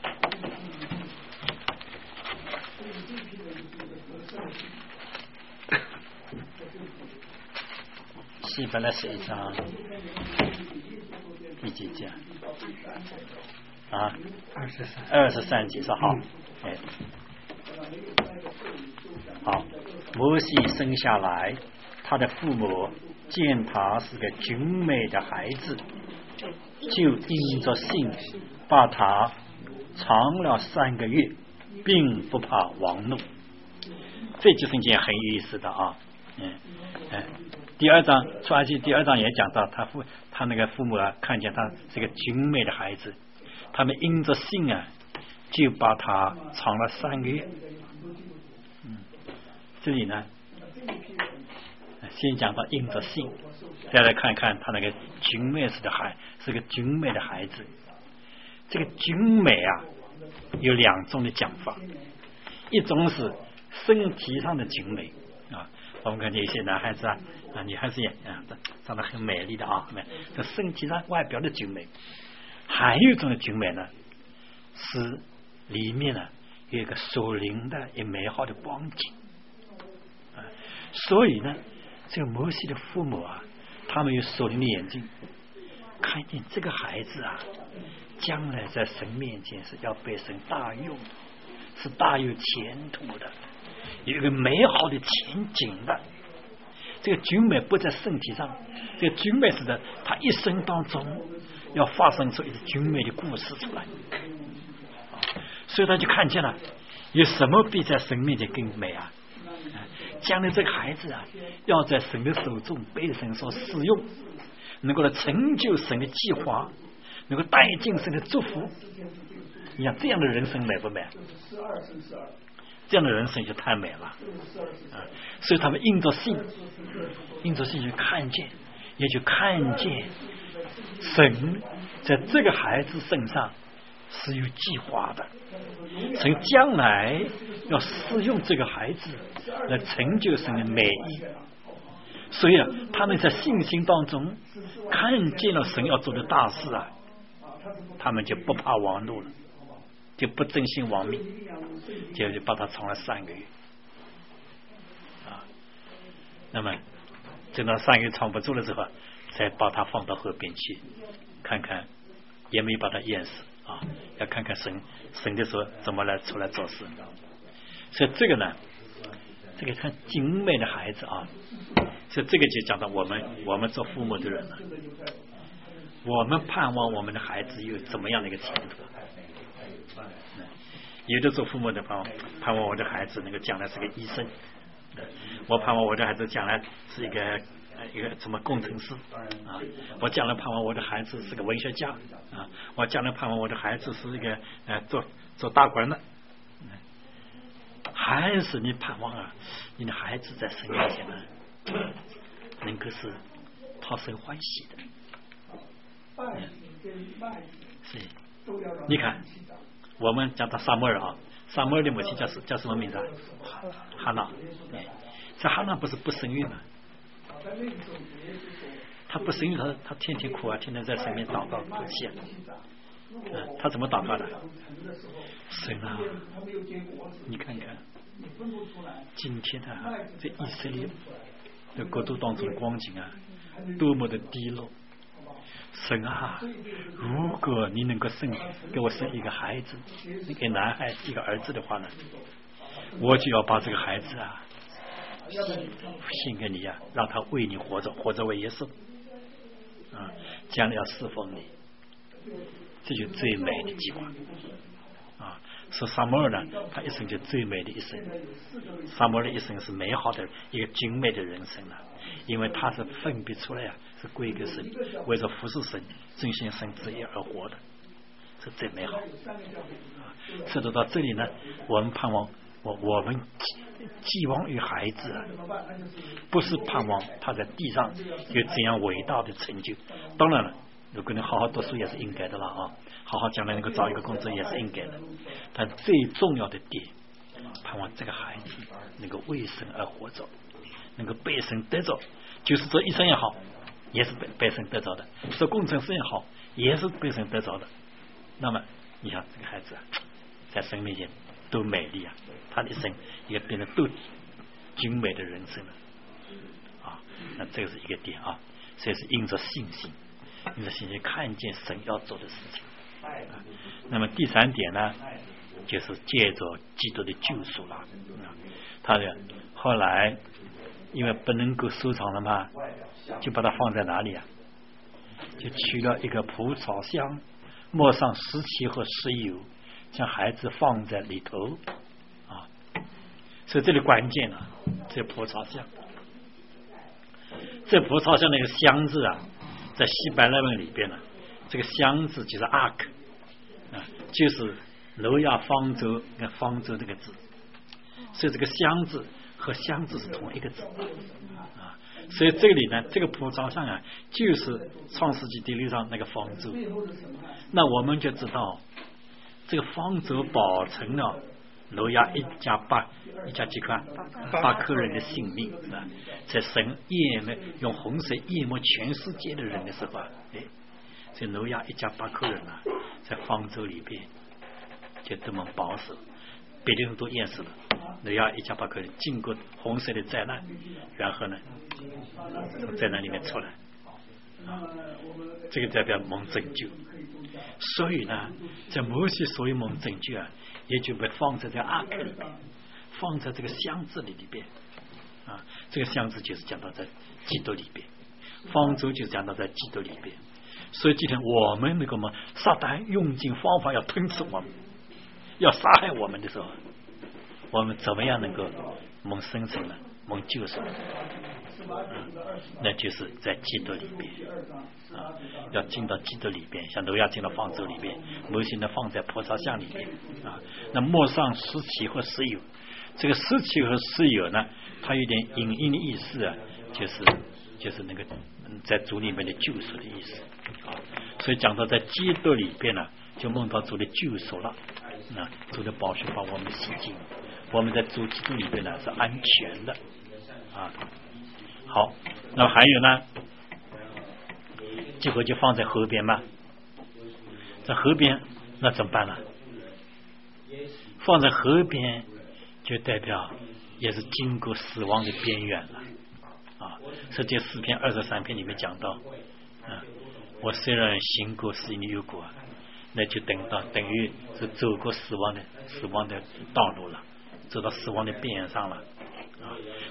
[SPEAKER 1] 希伯来十一章第几节啊？
[SPEAKER 3] 二十三，
[SPEAKER 1] 二十三节说好，哎，好，摩西生下来，他的父母见他是个俊美的孩子，就因着信把他藏了三个月，并不怕王怒。这句圣经很有意思的啊，嗯嗯，第二章出埃及第二章也讲到，他父他那个父母啊，看见他是个俊美的孩子，他们因着信啊，就把他藏了三个月。嗯，这里呢，先讲到因着信，再来看看他那个俊美是的孩，是个俊美的孩子。这个俊美啊，有两种的讲法，一种是身体上的俊美啊，我们看见一些男孩子啊啊女孩子也啊长得很美丽的啊，这身体上外表的俊美。还有一种的俊美呢，是里面呢有一个属灵的也美好的光景啊，所以呢，这个摩西的父母啊，他们有属灵的眼睛，看见这个孩子啊，将来在神面前是要被神大用的，是大有前途的，有一个美好的前景的。这个俊美不在身体上，这个俊美是的，他一生当中要发生出一个俊美的故事出来，所以他就看见了，有什么比在神面前更美啊？将来这个孩子啊，要在神的手中被神所使用，能够来成就神的计划，能够带进神的祝福。你想这样的人生美不美？这样的人生就太美了啊！所以他们因着信，因着信就看见，也就看见神在这个孩子身上是有计划的，神将来要使用这个孩子来成就神的美意。所以啊，他们在信心当中看见了神要做的大事啊，他们就不怕王怒了，就不珍惜亡命，就就把他藏了三个月啊。那么等到三个月藏不住了之后，才把他放到河边去，看看也没把他淹死啊，要看看神神的时候怎么来出来做事。所以这个呢， 这个很精美的孩子啊，所以这个就讲到我们我们做父母的人了，我们盼望我们的孩子有怎么样的一个前途。有的做父母的盼望盼望我的孩子能够将来是个医生，我盼望我的孩子将来是一个一个什么工程师啊，我将来盼望我的孩子是个文学家啊，我将来盼望我的孩子是一个呃做做大官的。还是你盼望啊，你的孩子在神面前呢，能够是讨神欢喜的。嗯、是，你看，我们讲到撒母耳啊，撒母耳的母亲叫是叫什么名字啊？哈娜。哎，这哈娜不是不生育吗？他不生育，他他天天哭啊，天天在神面祷告哭泣啊。嗯，他怎么祷告的？神啊，你看看，今天啊，在以色列的国度当中的光景啊，多么的低落。神啊，如果你能够生给我生一个孩子，一个男孩，一个儿子的话呢，我就要把这个孩子啊献给你啊，让他为你活着，活着为耶稣啊，将来要侍奉你。这就最美的计划啊！是撒母耳呢，他一生就最美的一生。撒母耳的一生是美好的一个精美的人生了，因为他是分别出来呀、啊，是归给神，为着服侍神、遵行神旨意而活的，是最美好。啊，说到这里呢，我们盼望我我们寄望于孩子啊，不是盼望他在地上有怎样伟大的成就。当然了。如果你好好读书也是应该的了啊，好好将来能够找一个工作也是应该的，但最重要的点，盼望这个孩子能够为神而活着，能够被神得着，就是做医生也好，也是被被神得着的；做工程师也好，也是被神得着的。那么，你想这个孩子啊，在神面前都美丽啊，他的一生也变得都精美的人生了啊。那这个是一个点啊，所以是因着信心。你的信心看见神要做的事情、啊、那么第三点呢，就是借着基督的救赎了、啊、他的后来因为不能够收藏了嘛，就把它放在哪里啊？就取了一个蒲草箱，抹上石漆和石油，将孩子放在里头啊。所以这里关键了，这蒲草箱，这蒲草箱那个箱子啊，在希伯来文里边呢，这个箱子就是 ark 啊，就是挪亚方舟跟方舟这个字，所以这个箱子和箱子是同一个字啊。所以这里呢，这个蒲草箱啊，就是创世纪第六章那个方舟。那我们就知道，这个方舟保存了挪亚一家八一家几口八口人的性命，是吧？在神淹没用洪水淹没全世界的人的时候啊，哎，这挪亚一家八口人啊，在方舟里边就这么保守，别的人都淹死了，挪亚一家八口人经过洪水的灾难，然后呢，从灾难里面出来，啊，这个代表蒙拯救。所以呢，在摩西所有蒙拯救啊，也就被放在这个阿克里面，放在这个箱子里里边啊。这个箱子就是讲到在基督里边，方舟就是讲到在基督里边。所以今天我们那个嘛，撒旦用尽方法要吞噬我们，要杀害我们的时候，我们怎么样能够蒙生存呢？蒙救赎？嗯，那就是在基督里边啊，要进到基督里边，像挪亚进到方舟里边，摩西呢放在蒲草箱里边啊。那抹上石漆和石油，这个石漆和石油呢，它有点隐隐的意思啊，就是就是那个在主里面的救赎的意思啊。所以讲到在基督里边呢，就梦到主的救赎了，啊，主的宝血把我们洗净，我们在主基督里边呢是安全的啊。好，那么还有呢，结果就放在河边嘛，在河边那怎么办呢？放在河边就代表也是经过死亡的边缘了啊。所以这四篇二十三篇里面讲到，啊，我虽然行过死荫的幽谷，那就等到等于是走过死亡的死亡的道路了，走到死亡的边缘上了啊。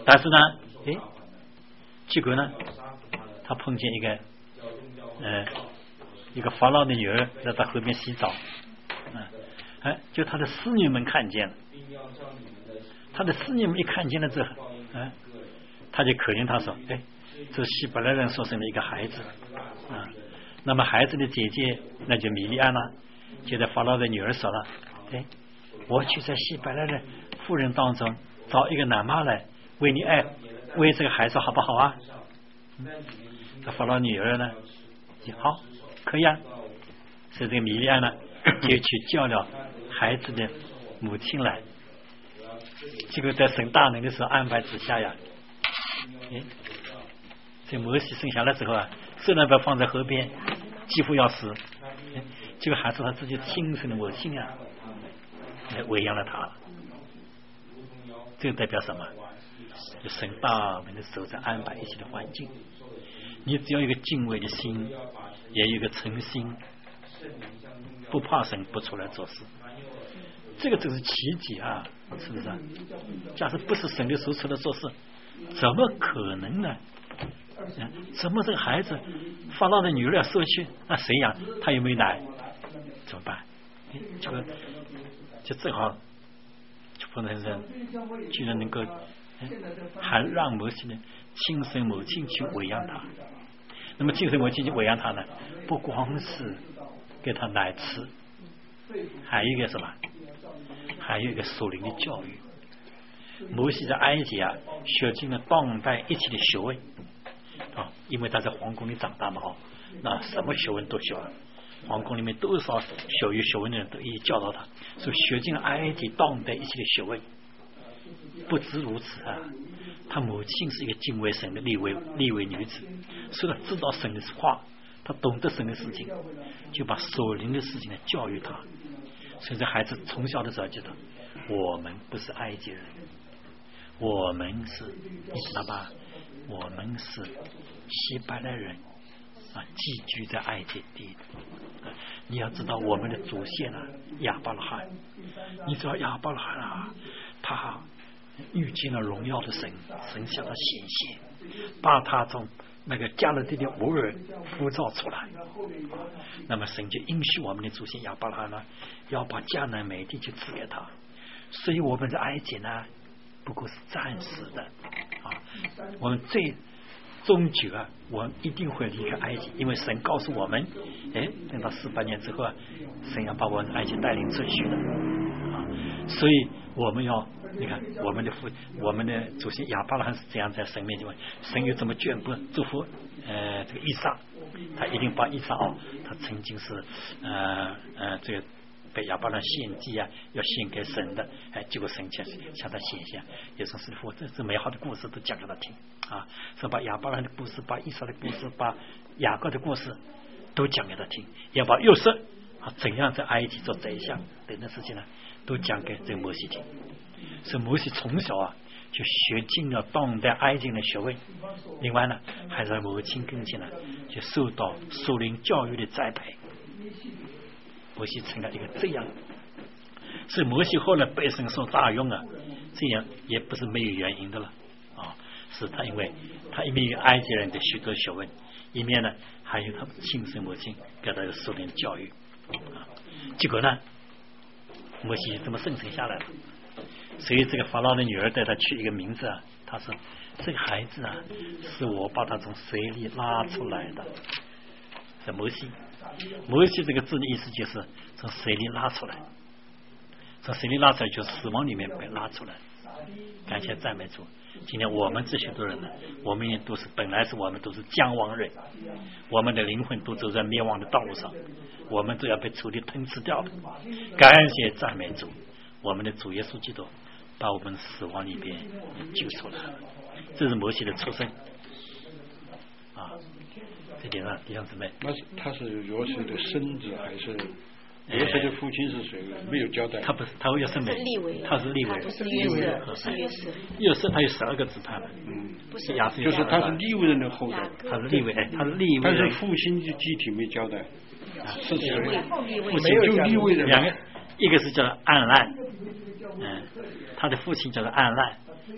[SPEAKER 1] 但是呢，哎，结果呢，他碰见一个，呃，一个法老的女儿在他河边洗澡，嗯，哎，就他的侍女们看见了，他的侍女们一看见了这，嗯，他就可怜他说，哎，这希伯来人所生的一个孩子，啊、嗯，那么孩子的姐姐那就米利安了，就在法老的女儿说了，哎，我去在希伯来人妇人当中找一个男妈来为你爱为这个孩子好不好啊？嗯，这法老女儿呢，好，可以啊。所以这个米利安呢，就去叫了孩子的母亲来。结果在神大能的时候安排之下呀，哎，这摩西生下来之后啊，虽然被放在河边，几乎要死，哎，结果还是他自己亲生的母亲啊，来喂养了他。这个代表什么？就神大能的时候在安排一切的环境。你只要有一个敬畏的心，也有一个诚心，不怕神不出来做事，这个就是奇迹啊，是不是啊？假设不是神的时候出来做事，怎么可能呢？嗯、怎么这个孩子法老的女儿要受屈，那谁养？他有没有奶？怎么办？这个就正好，就不能人居然能够、嗯、还让母亲呢亲生母亲去喂养他。那么亲生母亲去喂养他呢，不光是给他奶吃，还有一个什么？还有一个属灵的教育。摩西在埃及啊，学尽了当代一切的学问啊，因为他在皇宫里长大嘛，哦，那什么学问都学了。皇宫里面多少小有学问的人都一一教导他，所以学尽了埃及当代一切的学问。不止如此啊，他母亲是一个敬畏神的利未利未女子，所以他知道神的话，他懂得神的事情，就把属灵的事情来教育他。所以这孩子从小的时候觉得，我们不是埃及人，我们是，你知道吧？我们是希伯来人啊，寄居在埃及地。啊、你要知道我们的祖先啊，亚伯拉罕，你知道亚伯拉罕啊，他遇见了荣耀的神，神向他显现，把他从那个加勒底的乌尔呼召出来。那么神就应许我们的祖先亚伯拉罕呢，要把迦南美地去赐给他。所以我们在埃及呢，不过是暂时的啊，我们最终究啊，我们一定会离开埃及，因为神告诉我们，哎，等到四百年之后啊，神要把我们埃及带领出去的啊，所以我们要。你看，我们的父，我们的祖先亚伯拉罕是这样在神面前，神又这么眷顾祝福，呃，这个以撒，他一定把以撒哦，他曾经是呃呃这个被亚伯拉罕献祭啊，要献给神的，哎，结果神向向他显现，也是师傅，这这美好的故事都讲给他听啊，说把亚伯拉罕的故事，把以撒的故事，把雅各的故事都讲给他听，也把约瑟啊怎样在埃及做宰相等等事情呢，都讲给这个摩西听。所以摩西从小啊就学尽了当代埃及的学问，另外呢还在母亲跟前呢就受到属灵教育的栽培。摩西成了一个这样，所以摩西后来被神所大用啊，这样也不是没有原因的了啊，是他因为他一面有埃及人的许多学问，一面呢还有他亲生母亲给他的属灵教育啊，结果呢摩西这么生存下来了。所以这个法老的女儿带他取一个名字啊，他说这个孩子啊是我把他从水里拉出来的，是摩西。摩西这个字的意思就是从水里拉出来，从水里拉出来就死亡里面被拉出来。感谢赞美主。今天我们这许多人呢，我们也都是本来是我们都是将亡人，我们的灵魂都走在灭亡的道路上，我们都要被仇敌吞吃掉的。感谢赞美主，我们的主耶稣基督把我们死亡里边救出来了，这是摩西的出生啊。这点上弟兄姊妹，
[SPEAKER 6] 那是他是约瑟的孙子还是约瑟的父亲是谁？没有交代。
[SPEAKER 1] 他不是，他约瑟没，他是利未，
[SPEAKER 4] 不是约瑟，不是约瑟。
[SPEAKER 1] 约瑟他有十二个支派了，
[SPEAKER 6] 嗯，
[SPEAKER 4] 不是
[SPEAKER 6] 亚瑟，就是他是利未人的后代，
[SPEAKER 1] 他是利未，哎，他是利未，
[SPEAKER 6] 但是父亲的具体没交代，是谁？
[SPEAKER 1] 父亲
[SPEAKER 6] 就利未人
[SPEAKER 1] 两个，一个是叫暗滥，嗯，他的父亲叫做暗滥，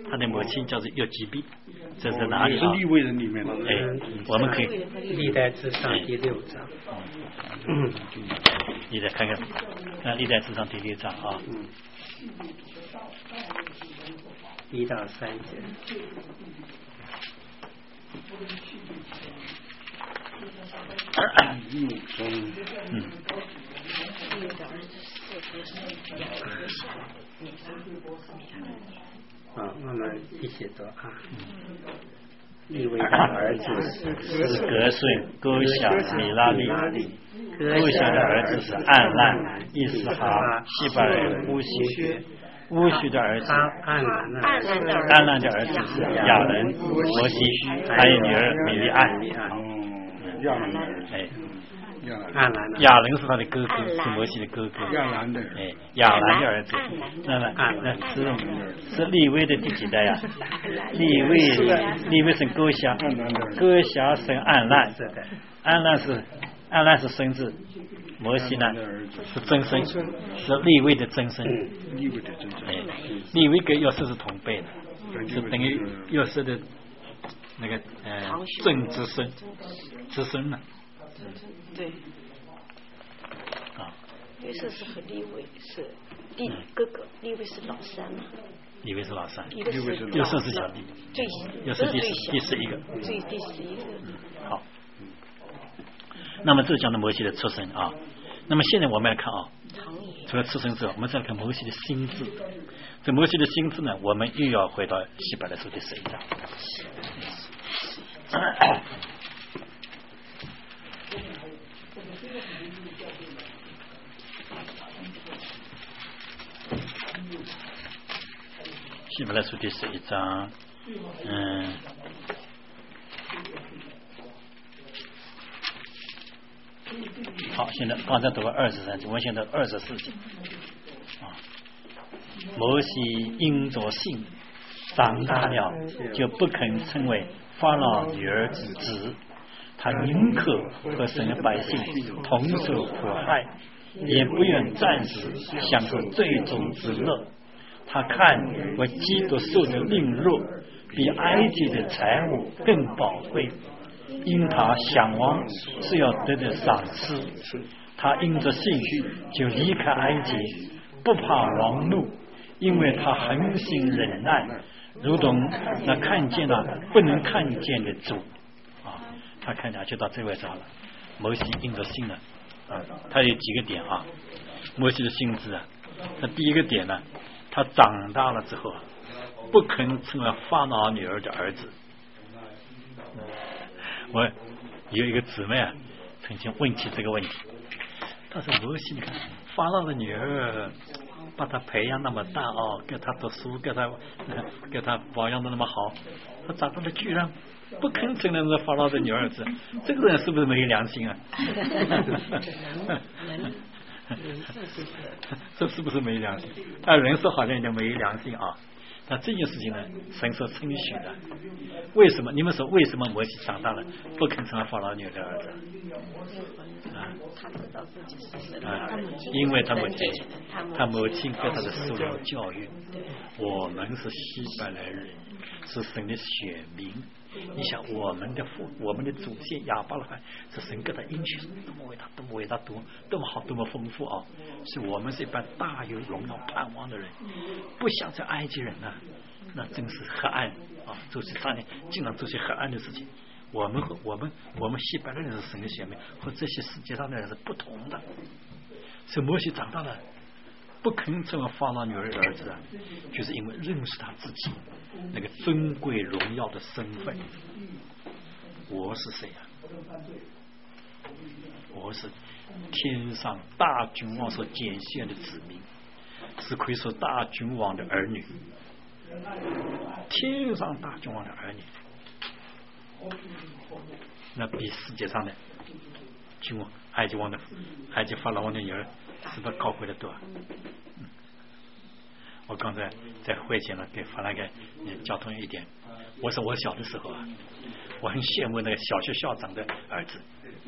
[SPEAKER 1] 他的母亲叫做约基比，这是哪里啊？
[SPEAKER 6] 是利未人里面的。
[SPEAKER 1] 哎，我们可以
[SPEAKER 3] 历代志上第六章。嗯，
[SPEAKER 1] 你再看看，看历代志上第六章啊。
[SPEAKER 3] 嗯。一到三节。
[SPEAKER 6] 嗯嗯。
[SPEAKER 3] 啊，我们一起读啊。利未的儿子是
[SPEAKER 1] 格顺、勾小、米拉利，勾小的儿子是暗烂、伊斯哈、希伯来、乌西。乌许的儿子，
[SPEAKER 3] 暗兰的
[SPEAKER 1] 暗兰的儿子是亚伦、摩西，还有女儿米利暗。
[SPEAKER 6] 亚兰的儿子，
[SPEAKER 1] 哎，
[SPEAKER 3] 暗兰的
[SPEAKER 1] 亚伦是他的哥哥，是摩西的哥哥。
[SPEAKER 6] 亚兰的，
[SPEAKER 1] 哎，亚兰的儿子，那么那是是利未的第几代呀？利未利未生勾辖，勾辖生暗兰，暗兰是暗兰是孙子。摩西呢是曾孙，是利未的曾孙，
[SPEAKER 6] 利未的曾孙，
[SPEAKER 1] 哎，利未跟约瑟是同辈的，是等于约瑟的那个呃正子孙，子孙呢。
[SPEAKER 4] 对。
[SPEAKER 1] 啊。
[SPEAKER 4] 约瑟是和利未是弟哥哥，利未是老三嘛。
[SPEAKER 1] 利未是老三，
[SPEAKER 4] 约
[SPEAKER 1] 瑟是小弟，
[SPEAKER 4] 最
[SPEAKER 1] 约瑟第第十一个，
[SPEAKER 4] 最第十一个。
[SPEAKER 1] 好。那么这讲的摩西的出生啊，那么现在我们来看啊，除了出生之后，我们再来看摩西的心智。这摩西的心智呢，我们又要回到希伯来书第十一章。希伯来书第十一章，嗯。好，现在刚才读了二十三节，我们现在二十四节啊。摩西因着信长大了，就不肯称为法老女儿之子，他宁可和神的百姓同受苦害，也不愿暂时享受最终之乐。他看为基督受的凌辱，比埃及的财物更宝贵。因他向往是要得的赏赐，他因着信就离开埃及，不怕王怒，因为他恒心忍耐，如同那看见了不能看见的主啊。他看下去到这位上了，摩西因着信了啊，他有几个点啊。摩西的心智啊，他第一个点呢，他长大了之后啊，不肯成为法老女儿的儿子。我有一个姊妹啊，曾经问起这个问题，她说：“摩西，你看法老的女儿把他培养那么大哦，给他读书，给他给他保养的那么好，他长大了居然不肯承认是法老的女儿子，这个人是不是没有良心啊？”这是不是没良心？他人说好像有点没良心啊。那这件事情呢，神所称许的。为什么？你们说为什么摩西长大了不肯成为法老女的儿子？啊，
[SPEAKER 4] 他知道自己是神，
[SPEAKER 1] 啊，因为他母亲，他母亲给他的素养教育。我们是希伯来人，是神的选民。你想，我们的父，我们的祖先亚伯拉罕是神给他应许，多么伟大，多么伟大，多么多么好，多么丰富啊！是我们是一般大有荣耀盼望的人，不像这埃及人呢、啊，那真是黑暗啊！做些上面经常做些黑暗的事情。我们和我们我们希伯来人是神的选民，和这些世界上的人是不同的。所以摩西长大了，不肯成为法老女儿的儿子啊，就是因为认识他自己那个尊贵荣耀的身份。我是谁啊？我是天上大君王所拣选的子民，是可以说大君王的儿女，天上大君王的儿女，那比世界上的君王、埃及王的、埃及法老王的女儿是不是高贵的多？嗯，我刚才在会前呢，给法兰克交通一点。我说我小的时候啊，我很羡慕那个小学校长的儿子，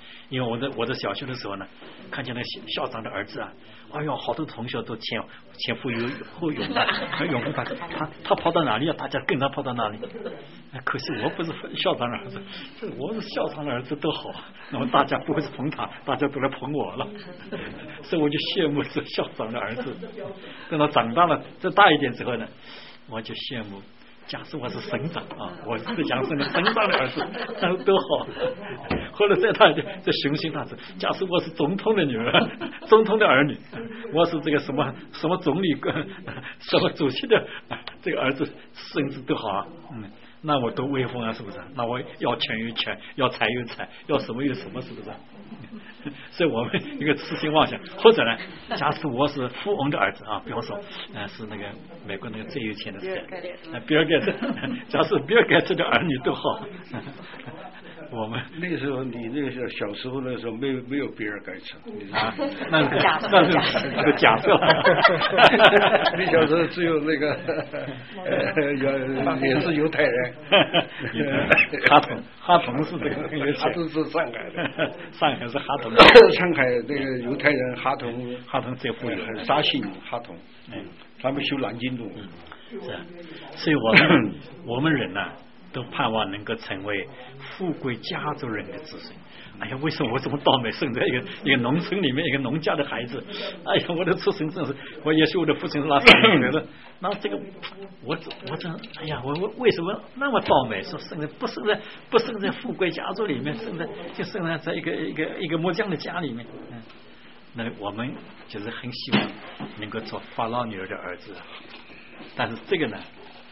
[SPEAKER 1] 因为我在我在小学的时候呢，看见那校长的儿子啊，哎呦，好多同学都前前赴后后拥啊，拥护他，他他跑到哪里啊，大家跟他跑到哪里。可是我不是校长的儿子，我是校长的儿子多好啊！那么大家不会是捧他，大家都来捧我了，所以我就羡慕这校长的儿子。等到长大了，再大一点之后呢，我就羡慕。假使我是省长啊，我是杨省的省长的儿子，那多好！后来再大一点，再雄心大志，假使我是总统的女儿，总统的儿女，我是这个什么什么总理、什么主席的这个儿子，甚至都好啊，嗯。那我多威风啊，是不是？那我要权有权，要财有财，要什么有什么，是不是？所以我们一个痴心妄想，或者呢，假使我是富翁的儿子啊，比方说，呃，是那个美国那个最有钱的人，比尔盖茨，假使比尔盖茨的儿女都好。我们
[SPEAKER 6] 那个时候，你那个时候小时候的时候，没有没有比尔盖茨
[SPEAKER 1] 啊，那是那是那个假设。
[SPEAKER 6] 你小时候只有那个呃，也是犹太人。
[SPEAKER 1] 哈同，哈同是这个，
[SPEAKER 6] 哈同是上海的，
[SPEAKER 1] 上海是哈同。
[SPEAKER 6] 上海那个犹太人哈同，
[SPEAKER 1] 哈同最富有，
[SPEAKER 6] 很沙姓哈同，嗯，他们修南京路。
[SPEAKER 1] 是啊，所以我们我们人呢、啊。都盼望能够成为富贵家族人的子孙。哎呀，为什么我这么倒霉，生在一个一个农村里面，一个农家的孩子？哎呀，我的出生真是，我也许我的父亲是拉萨人的，那这个我我这，哎呀，我我为什么那么倒霉？说生在不生在不生在富贵家族里面，生在就生在在一个一个一个木匠的家里面。嗯，那我们就是很希望能够做法老女儿的儿子，但是这个呢？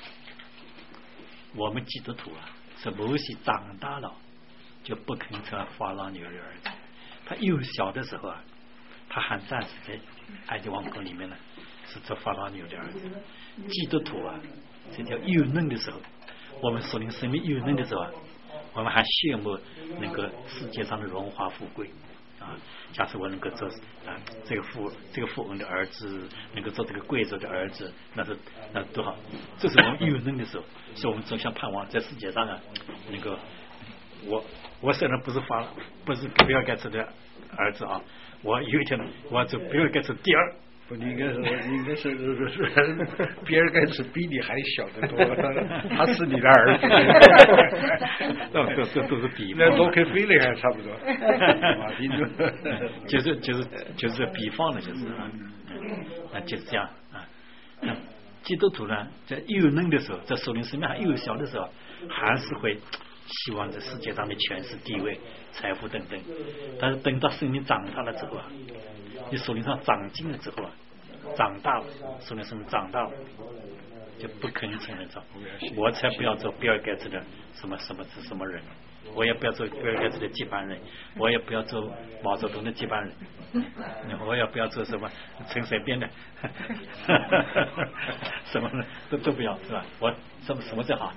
[SPEAKER 1] 我们基督徒啊，是摩西长大了就不肯成为法老女儿的儿子。他幼小的时候啊，他还暂时在埃及王国里面呢，是做法老女儿的儿子。基督徒啊，这叫幼嫩的时候，我们属灵生命幼嫩的时候啊，我们还羡慕能够世界上的荣华富贵啊。假设我能够做啊这个富这个富翁的儿子，能够做这个贵族的儿子，那是那多好！这是我们幼嫩的时候，所以我们总想盼望在世界上啊，能够我我虽然不是法不是比尔盖茨的儿子啊，我有一天我要做比尔盖茨第二。
[SPEAKER 6] 不，你应该是应该是是比尔盖茨比你还小得多，他是你的儿子。
[SPEAKER 1] 这这这都是比
[SPEAKER 6] 那洛克菲勒还差不多。
[SPEAKER 1] 就是就是就是比方的，就是啊，啊就是这样啊。基督徒呢，在幼嫩的时候，在属灵生命还幼小的时候，还是会希望在世界上的权势、地位、财富等等。但是等到生命长大了之后啊，你属灵上长进了之后啊，长大了，属灵生命长大了，就不肯承认说，我才不要做比尔盖茨的什么什么是什么人，我也不要做比尔盖茨的接班人，我也不要做毛泽东的接班人，我也不要做什么陈水扁的，什么都都不要，是吧？我什么什么最好？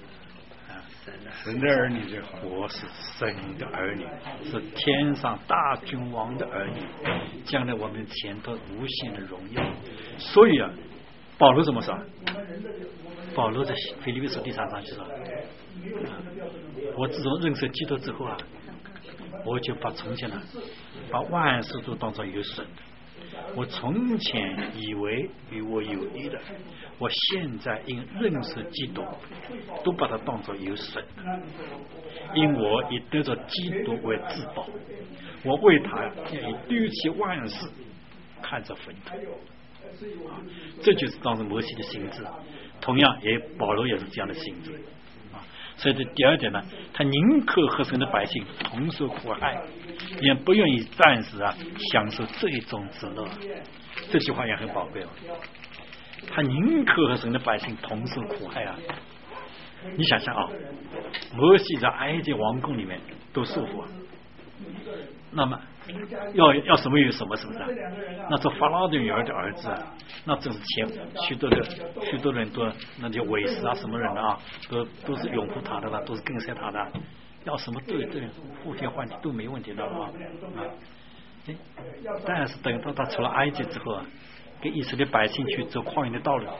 [SPEAKER 6] 神的儿女最好。
[SPEAKER 1] 我是神的儿女，是天上大君王的儿女，将来我们前途无限的荣耀。所以啊，保罗怎么说？保罗在腓立比书第三章就说、啊：“我自从认识基督之后啊，我就把从前呢，把万事都当作有损的。我从前以为与我有益的，我现在因认识基督，都把它当作有损的。因我以得着基督为至宝，我为他愿意丢弃万事，看着坟土。啊，这就是当时摩西的心智。同样，也保罗也是这样的心智。啊，所以这第二点呢，他宁可和神的百姓同受苦害，也不愿意暂时啊享受最终之乐。这句话也很宝贵哦。他宁可和神的百姓同受苦害啊！你想想啊，摩西在埃及王宫里面都受苦，那么要要什么有什么，是不是？那做法老的女儿的儿子啊，那真是前许多的许多人都那些韦氏啊什么人啊，都都是拥护他的了，都是跟随他的，要什么对对，呼天唤地都没问题的啊。哎，但是等到他出了埃及之后啊，给以色列百姓去走旷野的道路，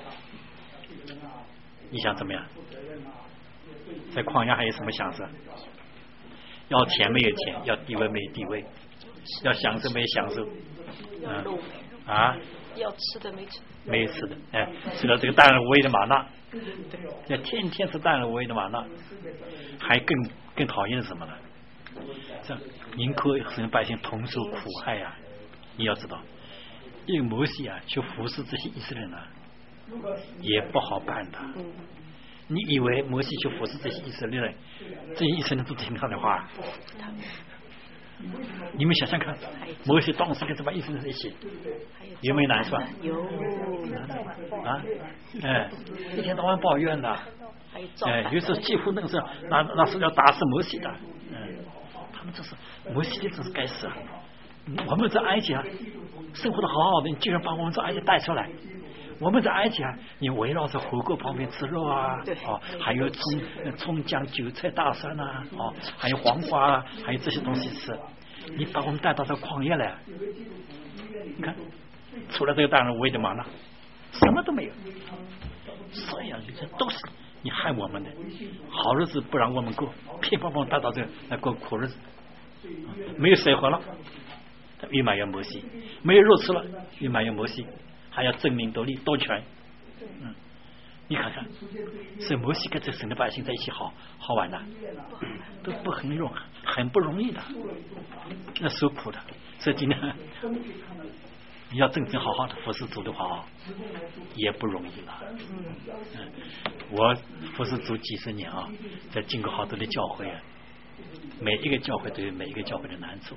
[SPEAKER 1] 你想怎么样？在旷野还有什么享受？ 要钱没有钱，要地位没有地位，要享受没有享受，嗯啊，
[SPEAKER 4] 要吃的没吃，
[SPEAKER 1] 没有吃的，哎，吃了这个淡而无味的玛纳，要天天吃淡而无味的玛纳，还更更讨厌是什么呢？这宁可使百姓同受苦害呀、啊！你要知道，一个摩西啊，去服侍这些以色列人啊，也不好办的。你以为摩西去服侍这些以色列人，这些以色列人都听他的话？你们想想看，摩西当时跟这帮以色列人一起，有没有难处啊？
[SPEAKER 4] 有
[SPEAKER 1] 啊，哎，一天到晚抱怨的，哎，有时候几乎那个时候，那那是要打死摩西的，嗯，他们这是摩西的，真是该死啊！我们在埃及啊，生活的好好的，你居然把我们从埃及带出来。我们在埃及啊，你围绕着火锅旁边吃肉啊，哦，还有葱葱姜韭菜大蒜啊，哦，还有黄瓜啊，还有这些东西吃。你把我们带到这旷野来，你看，除了这个当然无味的玛纳，什么都没有。所以啊，这都是你害我们的，好日子不让我们过，偏把我们带到这来过苦日子。没有水喝了，越买越摩西；没有肉吃了，越买越摩西。还要争名夺利夺权，嗯，你看看，所以摩西跟这神的百姓在一起好好玩的，都不很容很不容易的，那受苦的。所以今天你要真正好好的服侍主的话，也不容易了。嗯，我服侍主几十年啊，在经过好多的教会啊，每一个教会都有每一个教会的难处。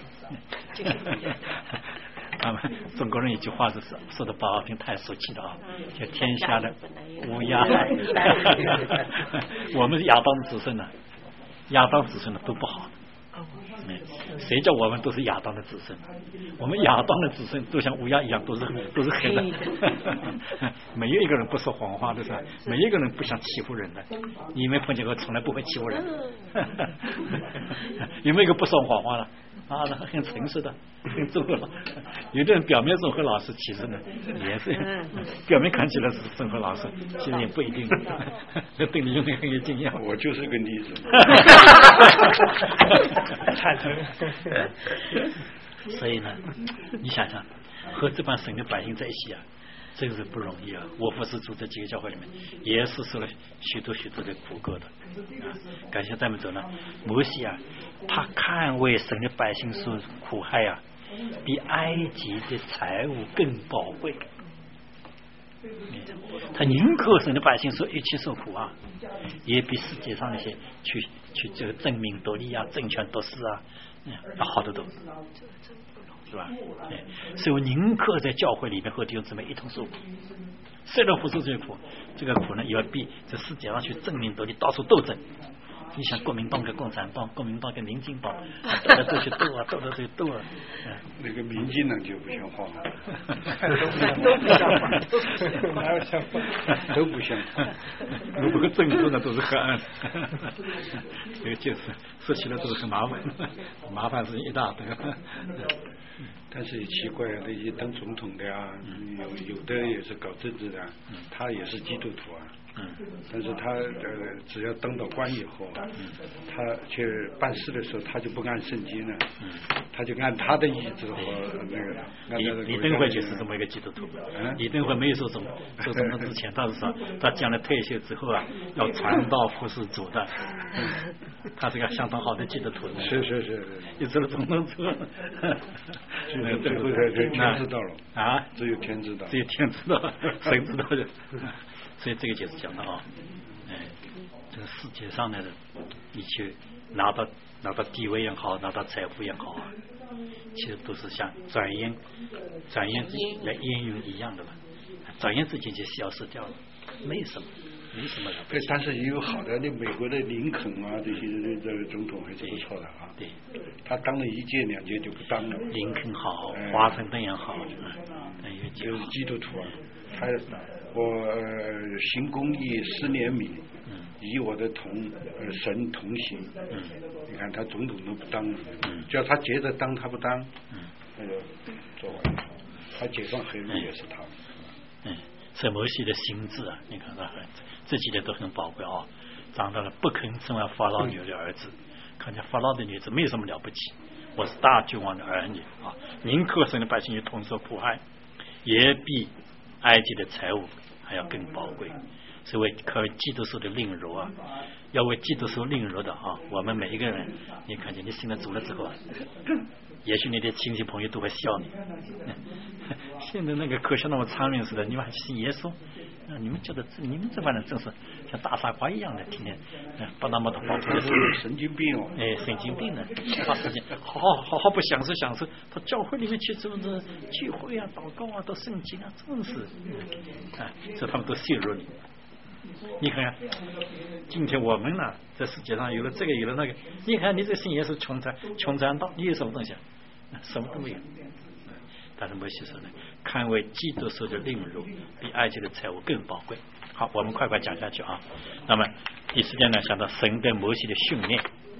[SPEAKER 1] 他们中国人一句话是说的不好听，太俗气了啊！叫天下的乌鸦。我们是亚当的子孙呢，亚当子孙的都不好。嗯，谁叫我们都是亚当的子孙？我们亚当的子孙都像乌鸦一样，都是都是黑的。没有一个人不说谎话的，是吧？没有一个人不想欺负人的。你有没有碰见过从来不会欺负人？有没有一个不说谎话的？啊，很诚实的，很忠厚。有的人表面忠厚老实，其实呢也是表面看起来是忠厚老实，其实也不一定。对你用的很有经验。
[SPEAKER 6] 我就是个例子。
[SPEAKER 5] 坦诚。
[SPEAKER 1] 所以呢，你想想，和这帮神的百姓在一起啊，真是不容易啊！我服侍主这几个教会里面，也是受了许多许多的苦果的。啊，感谢赞美主呢，摩西啊，他看为神的百姓受苦害啊，比埃及的财物更宝贵。他宁可神的百姓说一起受苦啊，也比世界上那些去去这个争名夺利啊、争权夺势啊，嗯，要好得多，是吧？哎，所以我宁可在教会里面和弟兄姊妹一同受苦，虽然不受这个苦，这个苦呢也要比这世界上去争名夺利、到处斗争。你想国民党跟共产党，国民党跟民进党，斗来斗去斗啊，斗来斗去斗啊。
[SPEAKER 6] 那个民进党就不像话，
[SPEAKER 5] 都不像话，哪有像话？
[SPEAKER 6] 都不像话。
[SPEAKER 1] 如果政治呢都是黑暗，这个就是说起来都是很麻烦，麻烦是一大堆。
[SPEAKER 6] 但是奇怪，那些当总统的啊，有有的也是搞政治的，他也是基督徒啊。嗯，但是他呃，只要当到官以后，嗯，他去办事的时候，他就不按圣经了，嗯，他就按他的意志和那个了。
[SPEAKER 1] 李李登辉就是这么一个基督徒。嗯，李登辉没有做总做总统之前，他是说他将来退休之后啊，要传道服侍主的。嗯，他是个相当好的基督徒。
[SPEAKER 6] 是是是，
[SPEAKER 1] 一做了总统之后，
[SPEAKER 6] 最最后才天知道了
[SPEAKER 1] 啊，
[SPEAKER 6] 只有天知道，
[SPEAKER 1] 只有天知道，谁知道的？所以这个就是讲的啊，哎，这个世界上的人，你去拿到拿到地位也好，拿到财富也好啊，其实都是像转眼转眼之间烟云一样的嘛，转眼之间就消失掉了，没什么，没什么了。
[SPEAKER 6] 对，但是也有好的，那美国的林肯啊，这些这个总统还是不错的啊。
[SPEAKER 1] 对，
[SPEAKER 6] 他当了一届两届就不当了。
[SPEAKER 1] 林肯好，华盛顿也好，
[SPEAKER 6] 嗯，就是基督徒啊，他。我、呃、行公义施怜悯，嗯，与我的同呃神同行。嗯，你看他总统都不当了，嗯，叫他接着当他不当，嗯，那就做完了。他解放黑人也是他。
[SPEAKER 1] 嗯，所以摩西的心智啊，你看他这几点都很宝贵啊。长大了不肯成为法老女的儿子， 看见法老的女子没有什么了不起，我是大君王的儿女啊，宁可神的百姓也同受苦害，也比埃及的财物还要更宝贵。所以可为基督受的凌辱啊，要为基督受凌辱的啊，我们每一个人，你看见你信了主了之后，也许你的亲戚朋友都会笑你。现在那个科学那么昌明似的，你们还信耶稣？啊、你们觉得你们这帮人真是像大傻瓜一样的，天天嗯把那么多宝贝
[SPEAKER 6] 神经病哦！
[SPEAKER 1] 哎，神经病呢，把时间好好好好不享受享受，到教会里面去这这聚会啊、祷告啊、读圣经啊，真是啊，这他们都陷入你。你看看，今天我们呢，在世界上有了这个有了那个，你看你这信耶稣穷财穷财道，你有什么东西啊？什么都没有。但是摩西说呢，看为基督受的凌辱，比埃及的财物更宝贵。好，我们快快讲下去啊。那么第四点呢，想到神对摩西的训练，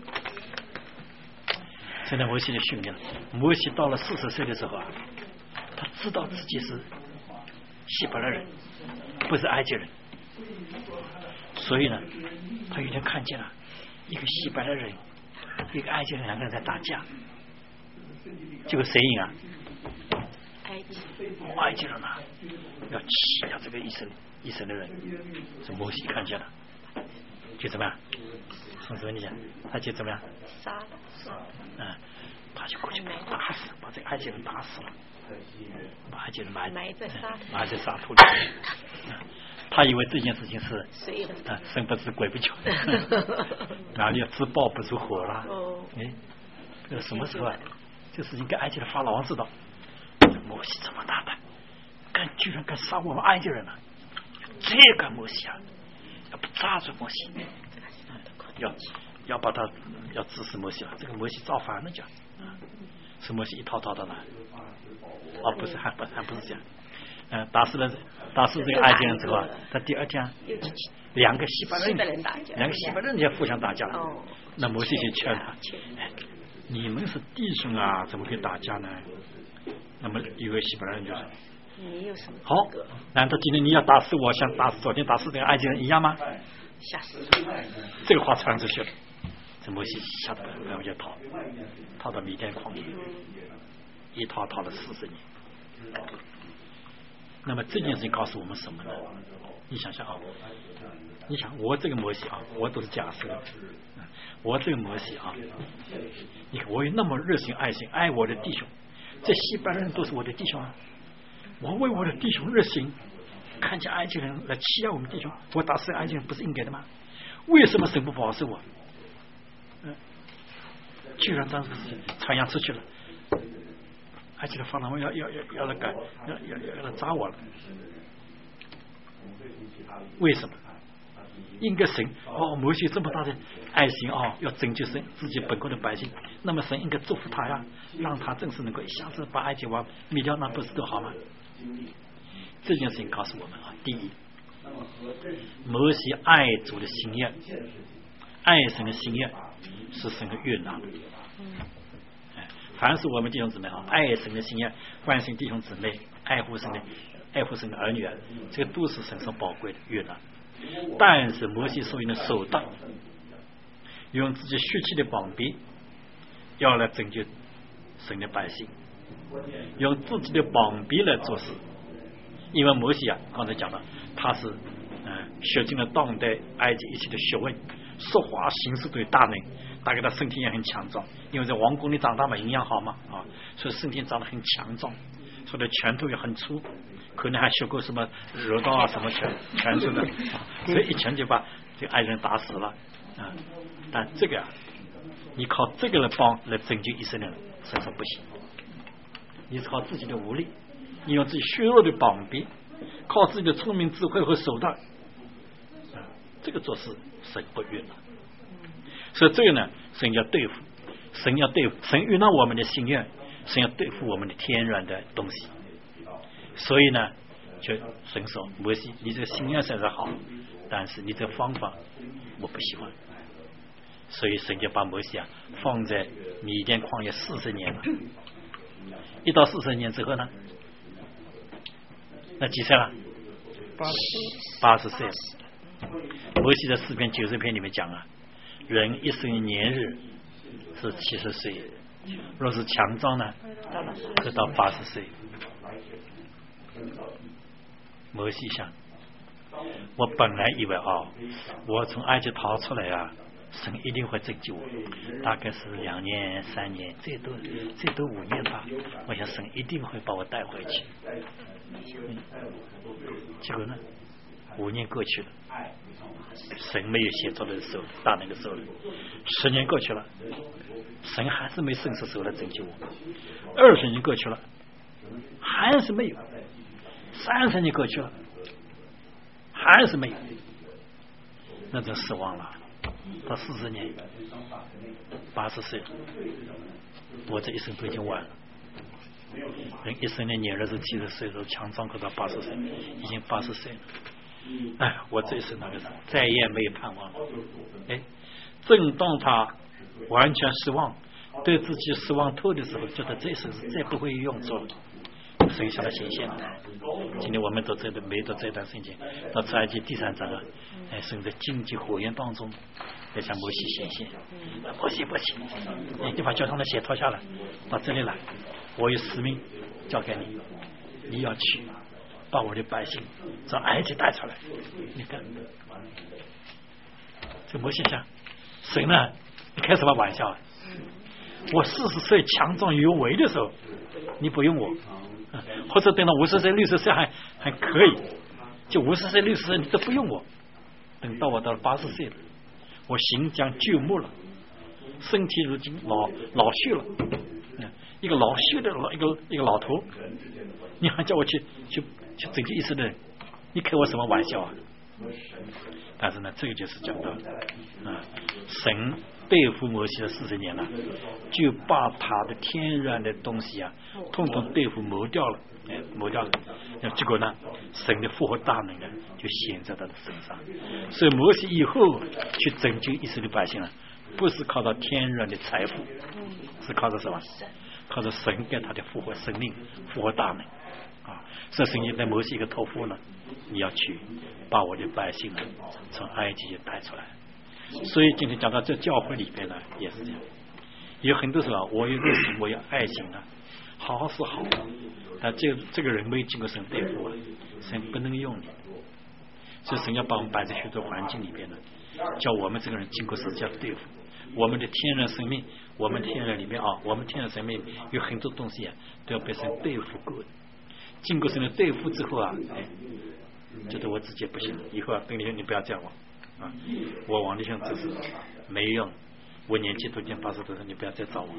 [SPEAKER 1] 神对摩西的训练，摩西到了四十岁的时候啊，他知道自己是希伯来人，不是埃及人。所以呢，他有一天看见了一个希伯来人，一个埃及人，两个人在打架。结果谁赢啊？
[SPEAKER 4] 埃及，
[SPEAKER 1] 埃及人啊，要欺压这个以色列以色列人，是摩西看见了，就怎么样？从这里讲，他就怎么样？
[SPEAKER 4] 杀了，
[SPEAKER 1] 嗯，他就过去打死，把这个埃及人打死了，把埃及人埋
[SPEAKER 4] 埋在沙
[SPEAKER 1] 埋在沙土里。他以为这件事情是啊，神不知鬼不觉，哪里自爆不出火了？哎，这什么时候啊？这事情跟埃及的法老王知道，摩西这么大胆，敢居然敢杀我们埃及人了、啊，这个摩西啊，要不抓住摩西，要要把他要指使摩西了。这个摩西造反了讲，啊，是摩西一套套的来，哦，不是还不还不是这样。嗯、呃，打死了打死这个埃及人之后啊，他第二天两个希伯来人两个希伯来人也互相打架了。哦、那摩西就劝他，哎，你们是弟兄啊，怎么可以打架呢？那么一位希伯来人就说：“
[SPEAKER 4] 你有什么？
[SPEAKER 1] 好，难道今天你要打死我，像打死昨天打死这个埃及人一样吗？”
[SPEAKER 4] 吓死！
[SPEAKER 1] 这个话传出去了，这摩西吓得然后就逃，逃到米甸旷野，一逃逃了四十年。那么这件事情告诉我们什么呢？你想想啊，你想我这个摩西啊，我都是假设的，我这个摩西啊，你看我有那么热心爱心，爱我的弟兄，这西班牙人都是我的弟兄啊，我为我的弟兄热心，看见埃及人来欺压我们弟兄，我打死埃及人不是应该的吗？为什么神不保守我？嗯，居然当时传扬出去了。埃及的法老王要要要要来赶，要要要来抓我了。为什么？应该神哦，摩西这么大的爱心哦，要拯救神自己本国的百姓，那么神应该祝福他呀，让他正是能够一下子把埃及王灭掉，那不是多好吗？这件事情告诉我们啊，第一，摩西爱主的心愿，爱神的心愿是神的悦纳。凡是我们弟兄姊妹啊，爱神的心愿，关心弟兄姊妹，爱护神的爱护神的儿女啊，这个都是神所宝贵的悦纳。但是摩西所用的手段，用自己血气的膀臂，要来拯救神的百姓，用自己的膀臂来做事。因为摩西啊，刚才讲了，他是嗯、呃、学尽了当代埃及一切的学问，说话行事都有大能。大概他身体也很强壮，因为在王宫里长大嘛，营养好嘛啊，所以身体长得很强壮，所以的拳头也很粗，可能还学过什么柔道啊什么拳拳术的、啊，所以一拳就把这个爱人打死了啊。但这个啊，你靠这个来帮来拯救以色列人，神说不行，你是靠自己的武力，你用自己虚弱的膀臂，靠自己的聪明智慧和手段，啊，这个做事神不悦纳。所以这个呢，神要对付，神要对付，神悦纳我们的心愿，神要对付我们的天然的东西。所以呢，就神说摩西，你这个心愿虽然好，但是你这个方法我不喜欢。所以神就把摩西啊放在米甸旷野四十年了。一到四十年之后呢，那几岁了？
[SPEAKER 5] 八十
[SPEAKER 1] 八十岁了。摩西的诗篇九十篇里面讲啊，人一生年日是七十岁，若是强壮呢，可到八十岁。摩西想，我本来以为啊，我从埃及逃出来啊，神一定会拯救我，大概是两年、三年，最多最多五年吧。我想神一定会把我带回去。嗯，结果呢，五年过去了，神没有写作的手大能的手了。十年过去了，神还是没伸出手来拯救我。二十年过去了，还是没有。三十年过去了，还是没有，那就失望了。到四十年，八十岁，我这一生都已经完了。人一生的年日是七十岁，都强壮可到八十岁，已经八十岁了。哎，我这一生那个再也没有盼望了。哎，正当他完全失望，对自己失望透的时候，觉得这一生是再不会有用处了。神向他显现了。今天我们读这个没读这段圣经，到出埃及第三章啊，哎，神在荆棘火焰当中在向摩西显现。摩西不行，你把脚上的鞋脱下来，到这里来，我有使命交给你，你要去把我的百姓从埃及带出来。你看，这摩西想，神呢？你开什么玩笑啊？我四十岁强壮有为的时候，你不用我。或者等到五十岁、六十岁还还可以，就五十岁、六十岁你都不用我。等到我到了八十岁了，我行将就木了，身体如今老老朽了，嗯，一个老朽的老一个一个老头，你还叫我去去去拯救一世的人，你开我什么玩笑啊？但是呢，这个就是讲到啊，神对付摩西的四十年了，就把他的天然的东西啊，统统对付磨掉了，哎，磨掉了。那结果呢，神的复活大能呢，就显在他的身上。所以摩西以后去拯救以色列百姓啊，不是靠着天然的财富，是靠着什么？靠着神给他的复活生命、复活大能啊！所以神就对摩西一个托付呢，你要去把我的百姓呢从埃及带出来。所以今天讲到这教会里边呢，也是这样。有很多时候，我有热情，我有爱心啊，好是好，但这这个人没有经过神对付啊，神不能用你。所以神要把我们摆在许多环境里边呢，叫我们这个人经过神这样对付。我们的天然生命，我们天然里面啊，我们天然生命有很多东西啊，都要被神对付过。经过神的对付之后啊，哎，觉得我自己不行，以后啊，跟你你不要这样我。啊，我王立兄只是没用，我年纪都已经八十多了，你不要再找我。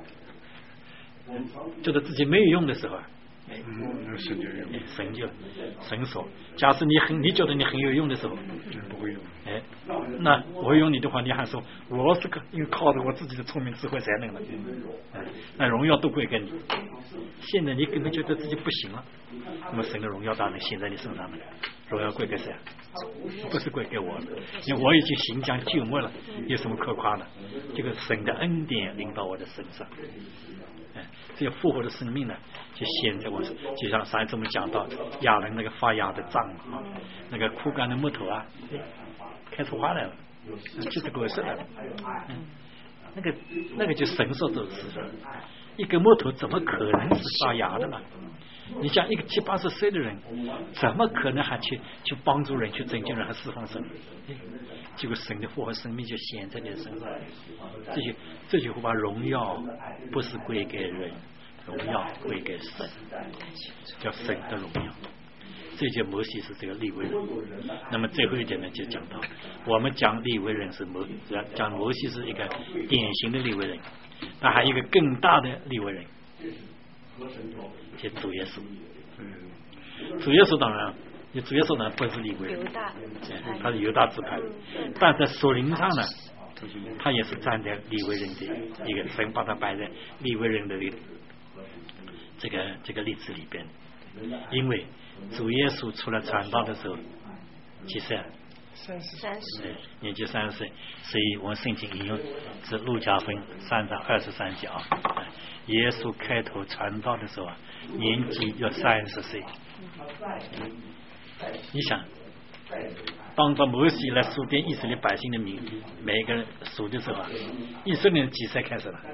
[SPEAKER 1] 觉得自己没有用的时候啊，哎，
[SPEAKER 6] 神就用，
[SPEAKER 1] 神就神说，假使你很你觉得你很有用的时候，
[SPEAKER 6] 不会用，
[SPEAKER 1] 哎，那我用你的话，你还说我是个因为靠着我自己的聪明智慧才能的，哎，那荣耀都归给你。现在你根本觉得自己不行了，那么神的荣耀大能显在你身上了，荣耀归给谁？不是归给我，因为我已经行将就木了，有什么可夸的？这个神的恩典临到我的身上，哎，这个复活的生命呢，就显在我，就像上一次我们讲到亚伦那个发芽的杖啊，那个枯干的木头啊，开出花来了，就是果实来了，嗯，那个那个就神所做的事情。一根木头怎么可能是发芽的呢？你像一个七八十岁的人，怎么可能还去去帮助人、去拯救人和释放神？结果神的复活生命就显在你的身上。这些这句话，荣耀不是归给人，荣耀归给神，叫神的荣耀。这节摩西是这个利未人。那么最后一点呢，就讲到我们讲利未人是摩，讲摩西是一个典型的利未人，但还有一个更大的利未人。就主耶稣，主耶稣当然，你主耶稣呢不是利未人，他是犹大支派，但在属灵上呢，他也是站在利未人的一个神把他摆在利未人的这个这个例子里边，因为主耶稣出来传道的时候几岁？
[SPEAKER 5] 三十
[SPEAKER 4] 三十，
[SPEAKER 1] 年纪三十岁，所以我们圣经引用是路加福音三章二十三节啊。耶稣开头传道的时候啊，年纪要三十岁。你想， 当着摩西来数点以色列百姓的名，每一个人数的时候，以色列几岁开始了？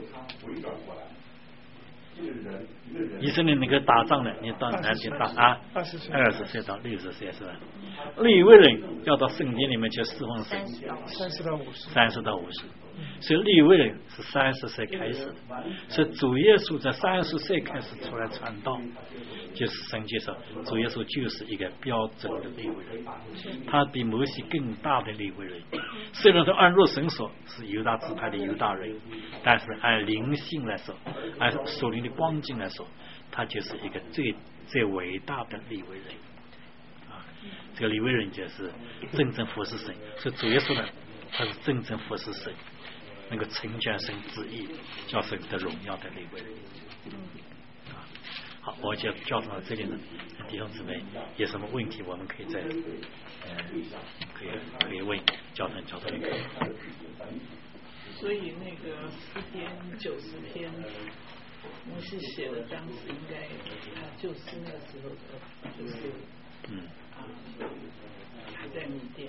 [SPEAKER 1] 以色列那个打仗的，你到哪里打啊？
[SPEAKER 5] 二十岁，
[SPEAKER 1] 二十岁到六十岁是吧？利未人要到圣殿里面去侍奉神，
[SPEAKER 5] 三十到五十，
[SPEAKER 1] 三十到五十。所以利未人是三十岁开始的，所以主耶稣在三十岁开始出来传道，就是神介绍主耶稣就是一个标准的利未人，他比摩西更大的利未人。虽然说按若神所是犹大支派的犹大人，但是按灵性来说，按属灵的光景来说，他就是一个最最伟大的利未人啊！这个利未人就是真正服侍神，所以主耶稣呢，他是真正服侍神，能够成全神旨意，叫神的荣耀的利未人。啊，好，我就教导到这里呢，弟兄姊妹有什么问题，我们可以再呃可以可以问教团教团可以。
[SPEAKER 7] 所以那个诗篇九十篇，摩西写的，当时应该他就是那个时候的，就是
[SPEAKER 1] 嗯
[SPEAKER 7] 啊，还在缅甸。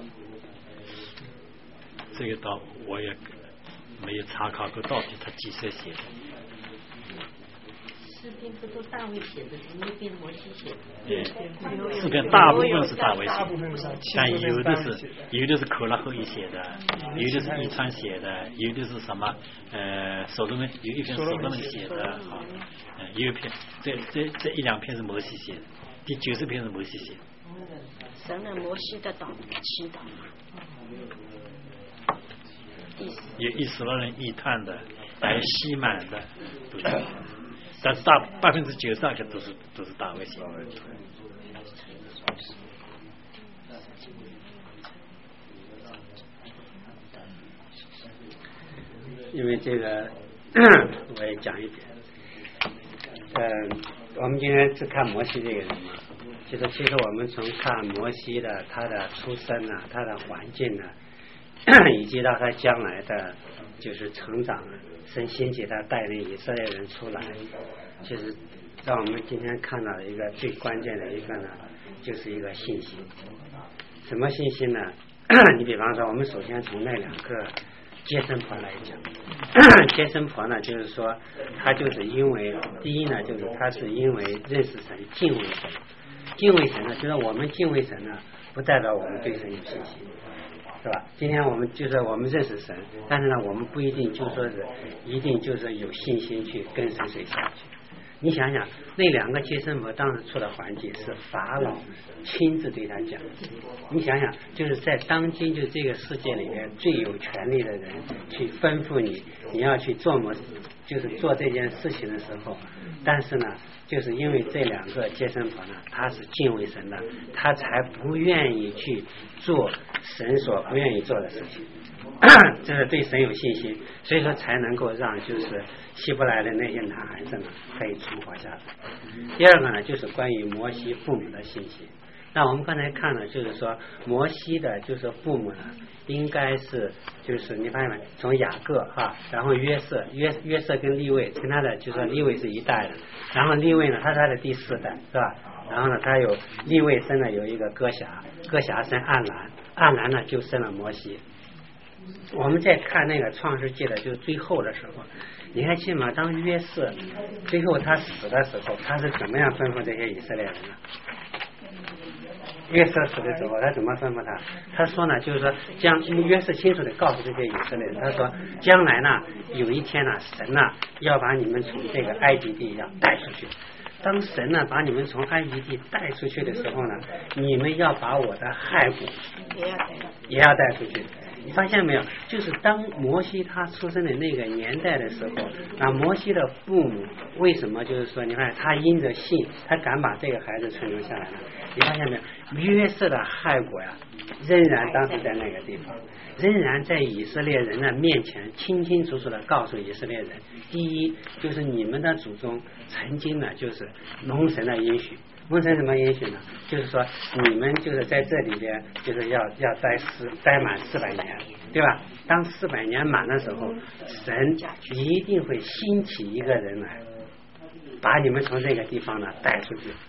[SPEAKER 1] 这个倒我也没有查考过，到底他几岁写的？
[SPEAKER 4] 诗篇不都大卫写的，那篇摩西写的？
[SPEAKER 7] 对，
[SPEAKER 1] 诗篇大部分是大卫写的，
[SPEAKER 5] 大部分是
[SPEAKER 1] 但有的是有的是可拉后裔写的，有的是伊川写的，有的是什么呃所罗门有一篇所罗门写的啊，呃有一篇这这这一两篇是摩西写的，第九十篇是摩西写的。
[SPEAKER 4] 神的摩西的祷祈祷。
[SPEAKER 1] 有以色列人一探的，还有西满的，都是，但是大百分之九十二个都是都是大卫写的。
[SPEAKER 3] 因为这个我也讲一点，呃，我们今天是看摩西这个人嘛，就是其实我们从看摩西的他的出身呢，他的环境呢，以及到他将来的就是成长，神兴起他带领以色列人出来，其实让我们今天看到的一个最关键的一个呢，就是一个信心。什么信心呢？你比方说，我们首先从那两个接生婆来讲，接生婆呢，就是说，她就是因为第一呢，就是她是因为认识神、敬畏神，敬畏神呢，就是我们敬畏神呢，不代表我们对神有信心。是吧？今天我们就是我们认识神，但是呢，我们不一定就说是一定就是有信心去跟随谁下去。你想想，那两个接生婆当时处的环境是法老亲自对他讲，你想想，就是在当今就这个世界里面最有权力的人去吩咐你，你要去做么，就是做这件事情的时候，但是呢，就是因为这两个接生婆呢，他是敬畏神的，他才不愿意去做神所不愿意做的事情。这是对神有信心，所以说才能够让就是希伯来的那些男孩子呢可以存活下来。第二个呢，就是关于摩西父母的信心。那我们刚才看了，就是说摩西的就是父母呢，应该是就是你发现没？从雅各哈，然后约瑟，约约瑟跟利未，跟他的就是说利未是一代的，然后利未呢，他是他的第四代，是吧？然后呢，他有利未生了有一个哥辖，哥辖生暗兰，暗兰呢就生了摩西。我们在看那个创世纪的就是最后的时候，你还记得吗？当约瑟最后他死的时候，他是怎么样吩咐这些以色列人呢？约瑟死的时候，他怎么吩咐他？他说呢，就是说将约瑟清楚的告诉这些以色列人，他说将来呢，有一天呢，神呢要把你们从这个埃及地要带出去。当神呢把你们从埃及地带出去的时候呢，你们要把我的骸骨
[SPEAKER 4] 也要带，
[SPEAKER 3] 也要带出去。你发现没有？就是当摩西他出生的那个年代的时候，啊，摩西的父母为什么就是说，你看他因着信，他敢把这个孩子存留下来呢？你发现没有？约瑟的骸骨呀，仍然当时在那个地方，仍然在以色列人的面前清清楚楚的告诉以色列人：第一，就是你们的祖宗曾经呢，就是蒙神的应许。蒙神什么应许呢？就是说你们就是在这里边就是要要待四待满四百年，对吧？当四百年满的时候，神一定会兴起一个人来，把你们从这个地方呢带出去。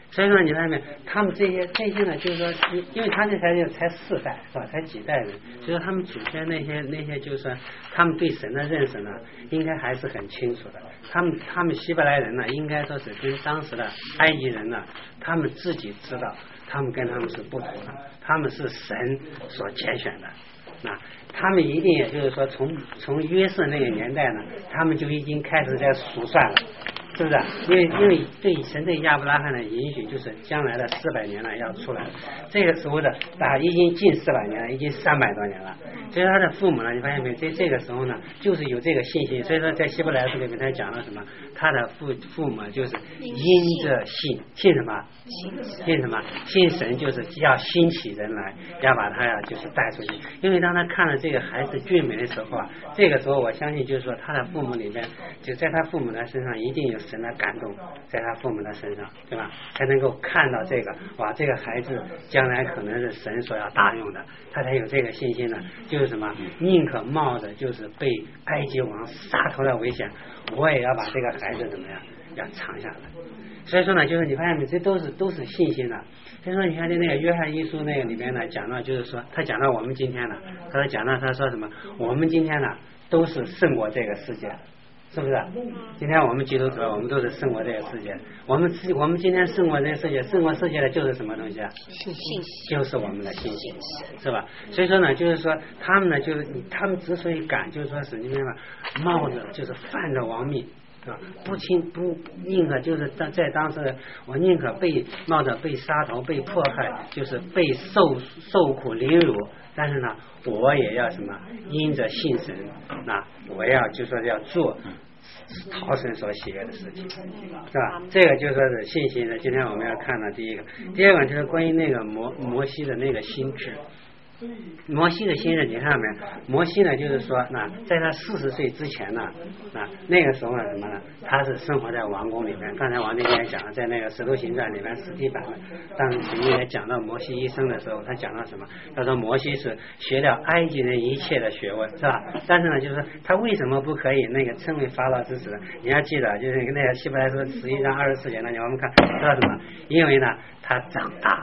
[SPEAKER 3] 所以说你看没，他们这些这些呢，就是说，因为他这才才四代是吧，才几代人，所以说他们祖先那些那些，就是说他们对神的认识呢，应该还是很清楚的。他们他们希伯来人呢，应该说是跟当时的埃及人呢，他们自己知道，他们跟他们是不同的，他们是神所拣选的。那他们一定也就是说从从约瑟那个年代呢，他们就已经开始在数算了，是不是？因为因为对神对亚伯拉罕的允许就是将来的四百年了要出来，这个时候的啊已经近四百年了，已经三百多年了。所以他的父母呢，你发现没有？在这个时候呢，就是有这个信心。所以说在希伯来书里面他讲了什么？他的父父母就是因着信，信什么？信什么？信神，就是要兴起人来，要把他呀就是带出去。因为当他看了这个孩子俊美的时候啊，这个时候我相信就是说他的父母里面，就在他父母的身上一定有神的感动，在他父母的身上，对吧？才能够看到这个哇，这个孩子将来可能是神所要大用的，他才有这个信心呢。就是什么？宁可冒着就是被埃及王杀头的危险，我也要把这个孩子怎么样，要藏下来。所以说呢，就是你发现没，这都是都是信心的。所以说你看那个约翰一书那个里面呢，讲到就是说，他讲到我们今天呢，他说讲到他说什么，我们今天呢都是胜过这个世界，是不是？今天我们基督徒，我们都是胜过这个世界。我们我们今天胜过这个世界，胜过世界的就是什么东西啊？
[SPEAKER 4] 信心，
[SPEAKER 3] 就是我们的信心，是吧？所以说呢，就是说他们呢，就是他们之所以敢，就是说是你明白吗？冒着就是犯着亡命。不轻不宁可就是在在当时，我宁可被冒着被杀头、被迫害，就是被受受苦凌辱，但是呢，我也要什么？因着信神，那我要就说要做讨神所喜悦的事情，是吧？这个就说是信心的。今天我们要看到第一个，第二个就是关于那个摩摩西的那个心智。摩西的心智，你看没？摩西呢，就是说，那在他四十岁之前呢，那那个时候呢，什么呢？他是生活在王宫里面。刚才王那天也讲了，在那个《使徒行传》里面，史提反当时曾经也讲到摩西一生的时候，他讲到什么？他说摩西是学了埃及人一切的学问，是吧？但是呢，就是他为什么不可以那个称为法老之子？你要记得，就是那个希伯来书十一章二十四节那里，我们看知道什么？因为呢，他长大了。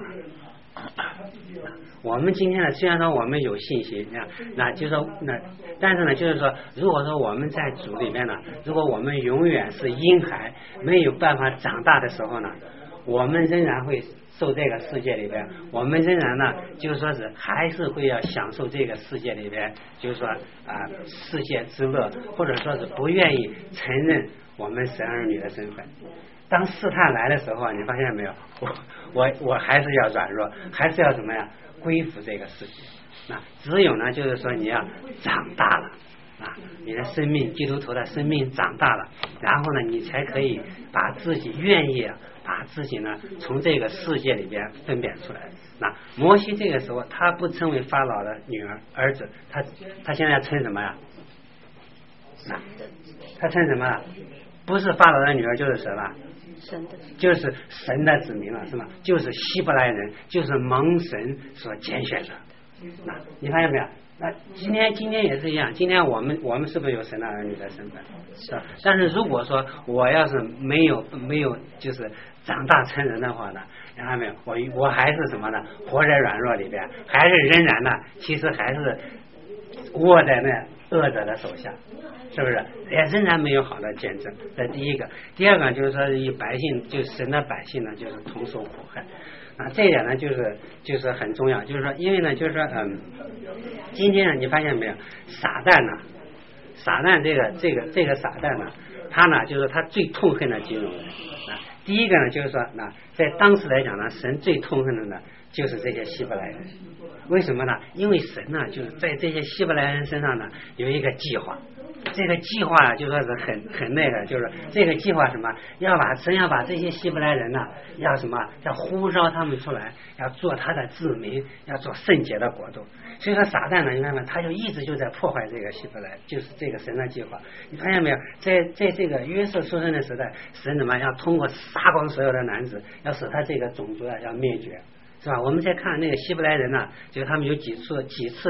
[SPEAKER 3] 我们今天呢，虽然说我们有信心，那那就是说那，但是呢，就是说，如果说我们在主里面呢，如果我们永远是婴孩，没有办法长大的时候呢，我们仍然会受这个世界里边，我们仍然呢，就是说是还是会要享受这个世界里边，就是说啊、呃，世界之乐，或者说是不愿意承认我们神儿女的身份。当试探来的时候，你发现没有？我我我还是要软弱，还是要怎么样？归服这个世界。那只有呢，就是说你要长大了啊，你的生命，基督徒的生命长大了，然后呢，你才可以把自己愿意把自己呢从这个世界里边分辨出来。那摩西这个时候，他不称为法老的女儿儿子，他他现在称什么呀？那他称什么？不是法老的女儿，就是什么？就是神的子民了，是吗？就是希伯来人，就是蒙神所拣选的。那你发现没有？那今天今天也是一样，今天我们我们是不是有神的儿女的身份？是吧？但是如果说我要是没有没有就是长大成人的话呢，你看没有？我我还是什么呢？活在软弱里边，还是仍然呢？其实还是握在那恶者的手下。是不是也仍然没有好的见证？这第一个。第二个就是说，以百姓就神的百姓呢，就是同受苦害。啊，这一点呢，就是就是很重要。就是说，因为呢，就是说，嗯，今天呢，你发现没有，撒旦呢，撒旦这个这个这个撒旦呢，他呢，就是他最痛恨的几种人啊。第一个呢，就是说，那在当时来讲呢，神最痛恨的呢，就是这些希伯来人。为什么呢？因为神呢，就是在这些希伯来人身上呢，有一个计划。这个计划就说是很很那个，就是这个计划什么，要把神要把这些希伯来人呢，要什么，要呼召他们出来，要做他的子民，要做圣洁的国度。所以说撒旦呢，你看看，他就一直就在破坏这个希伯来，就是这个神的计划。你发现没有？在在这个约瑟出生的时代，神怎么要通过杀光所有的男子，要使他这个种族啊要灭绝。是吧？我们再看那个希伯来人呢，就是他们有几次几次呀，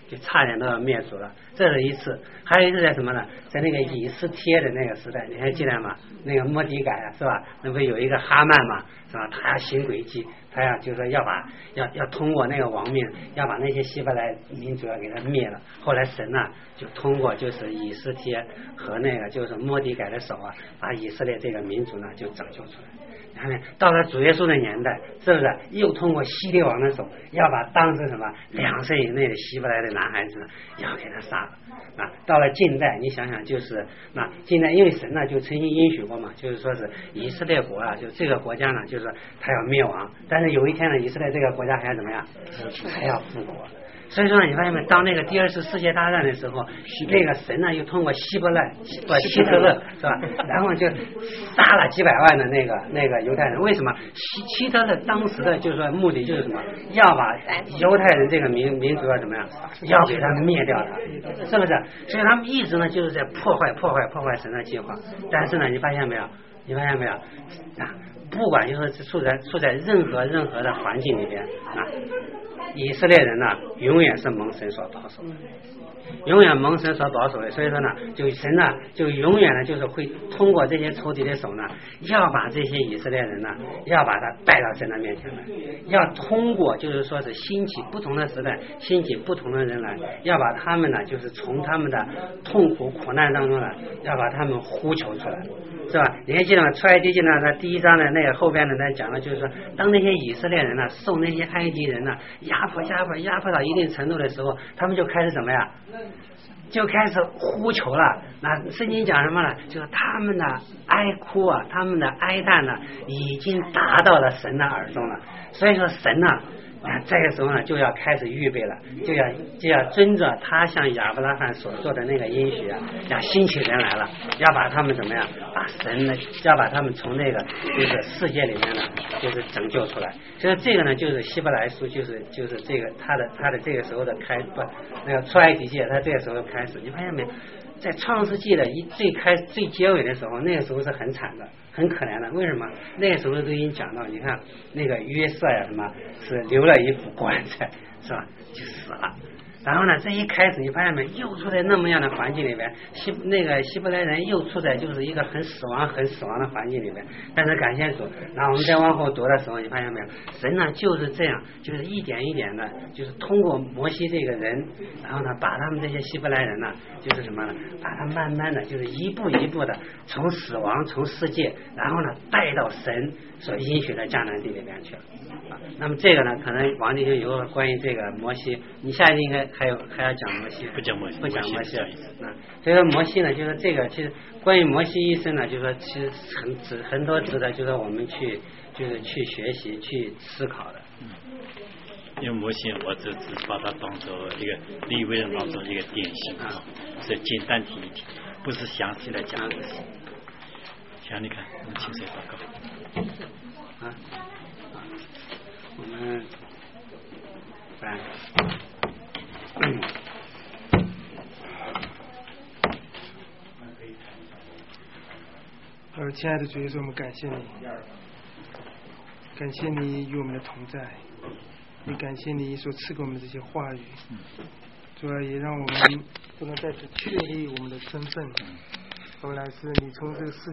[SPEAKER 3] 就差点都要灭族了。这是一次，还有一次在什么呢？在那个以斯帖的那个时代，你还记得吗？那个莫迪改啊，是吧？那不有一个哈曼嘛，是吧？他要行诡计，他要就是说要把要要通过那个王命，要把那些希伯来民族要给他灭了。后来神呢、啊，就通过就是以斯帖和那个就是莫迪改的手啊，把以色列这个民族呢就拯救出来。看见到了主耶稣的年代，是不是又通过希律王的手，要把当时什么两岁以内的希伯来的男孩子要给他杀了啊？到了近代，你想想，就是那近代，因为神呢就曾经应许过嘛，就是说是以色列国啊，就这个国家呢，就是他要灭亡，但是有一天呢，以色列这个国家还要怎么样？还要复国。所以说呢，你发现没？当那个第二次世界大战的时候，那个神呢又通过希伯来、不希特勒是吧？然后就杀了几百万的那个那个犹太人。为什么？希希特勒当时的就是说目的就是什么？要把犹太人这个民民族要怎么样？要给他灭掉他，是不是？所以他们一直呢就是在破坏、破坏、破坏神的计划。但是呢，你发现没有？你发现没有？啊，不管就是处在处在任何任何的环境里边啊。以色列人呢，永远是蒙神所保守的，永远蒙神所保守的。所以说呢，就神呢，就永远呢，就是会通过这些仇敌的手呢，要把这些以色列人呢，要把他带到神的面前来，要通过就是说是兴起不同的时代，兴起不同的人来，要把他们呢，就是从他们的痛苦苦难当中呢，要把他们呼求出来。是吧？你还记得吗？出埃及记呢，他第一章的那个后边呢，他讲的就是说，当那些以色列人呢受那些埃及人呢压迫、压迫、压迫到一定程度的时候，他们就开始怎么样？就开始呼求了。那圣经讲什么呢？就是他们的哀哭啊，他们的哀叹呢，已经达到了神的耳中了。所以说神呢。啊，这个时候呢，就要开始预备了，就要就要遵着他向亚伯拉罕所做的那个应许啊，要兴起人来了，要把他们怎么样？把神呢，要把他们从那个就是世界里面呢，就是拯救出来。所以这个呢，就是希伯来书，就是就是这个他的他的这个时候的开不那个出埃及记，他这个时候开始，你发现没？在创世纪的一最开最结尾的时候，那个时候是很惨的，很可怜的。为什么？那个时候都已经讲到，你看那个约瑟呀，什么是留了一副棺材，是吧？就死了。然后呢，这一开始你发现没，又处在那么样的环境里边，希那个希伯来人又处在就是一个很死亡、很死亡的环境里边。但是感谢主，那我们再往后读的时候，你发现没有，神呢就是这样，就是一点一点的，就是通过摩西这个人，然后呢，把他们这些希伯来人呢，就是什么呢，把他慢慢的，就是一步一步的从死亡、从世界，然后呢，带到神所应许的迦南地里边去了。啊，那么这个呢，可能王弟兄有关于这个摩西，你下一次应该还有还要讲摩西，
[SPEAKER 1] 不讲摩西，
[SPEAKER 3] 不讲摩西啊。所以说摩西呢，就是这个，其实关于摩西一生呢，就是说其实很值很多值得，就是我们去就是去学习、去思考的。
[SPEAKER 1] 嗯，因为摩西，我只只把它当做一个利未人当中一个典型啊，所以简单提一提，不是详细的讲摩西。想你看，我们请谁祷告？
[SPEAKER 3] 啊。我们来，嗯，
[SPEAKER 5] 呃，亲爱的主耶稣，我们感谢你，感谢你与我们的同在，也感谢你所赐给我们的这些话语，主要也让我们不能再次确立我们的身份，后来是你从这个世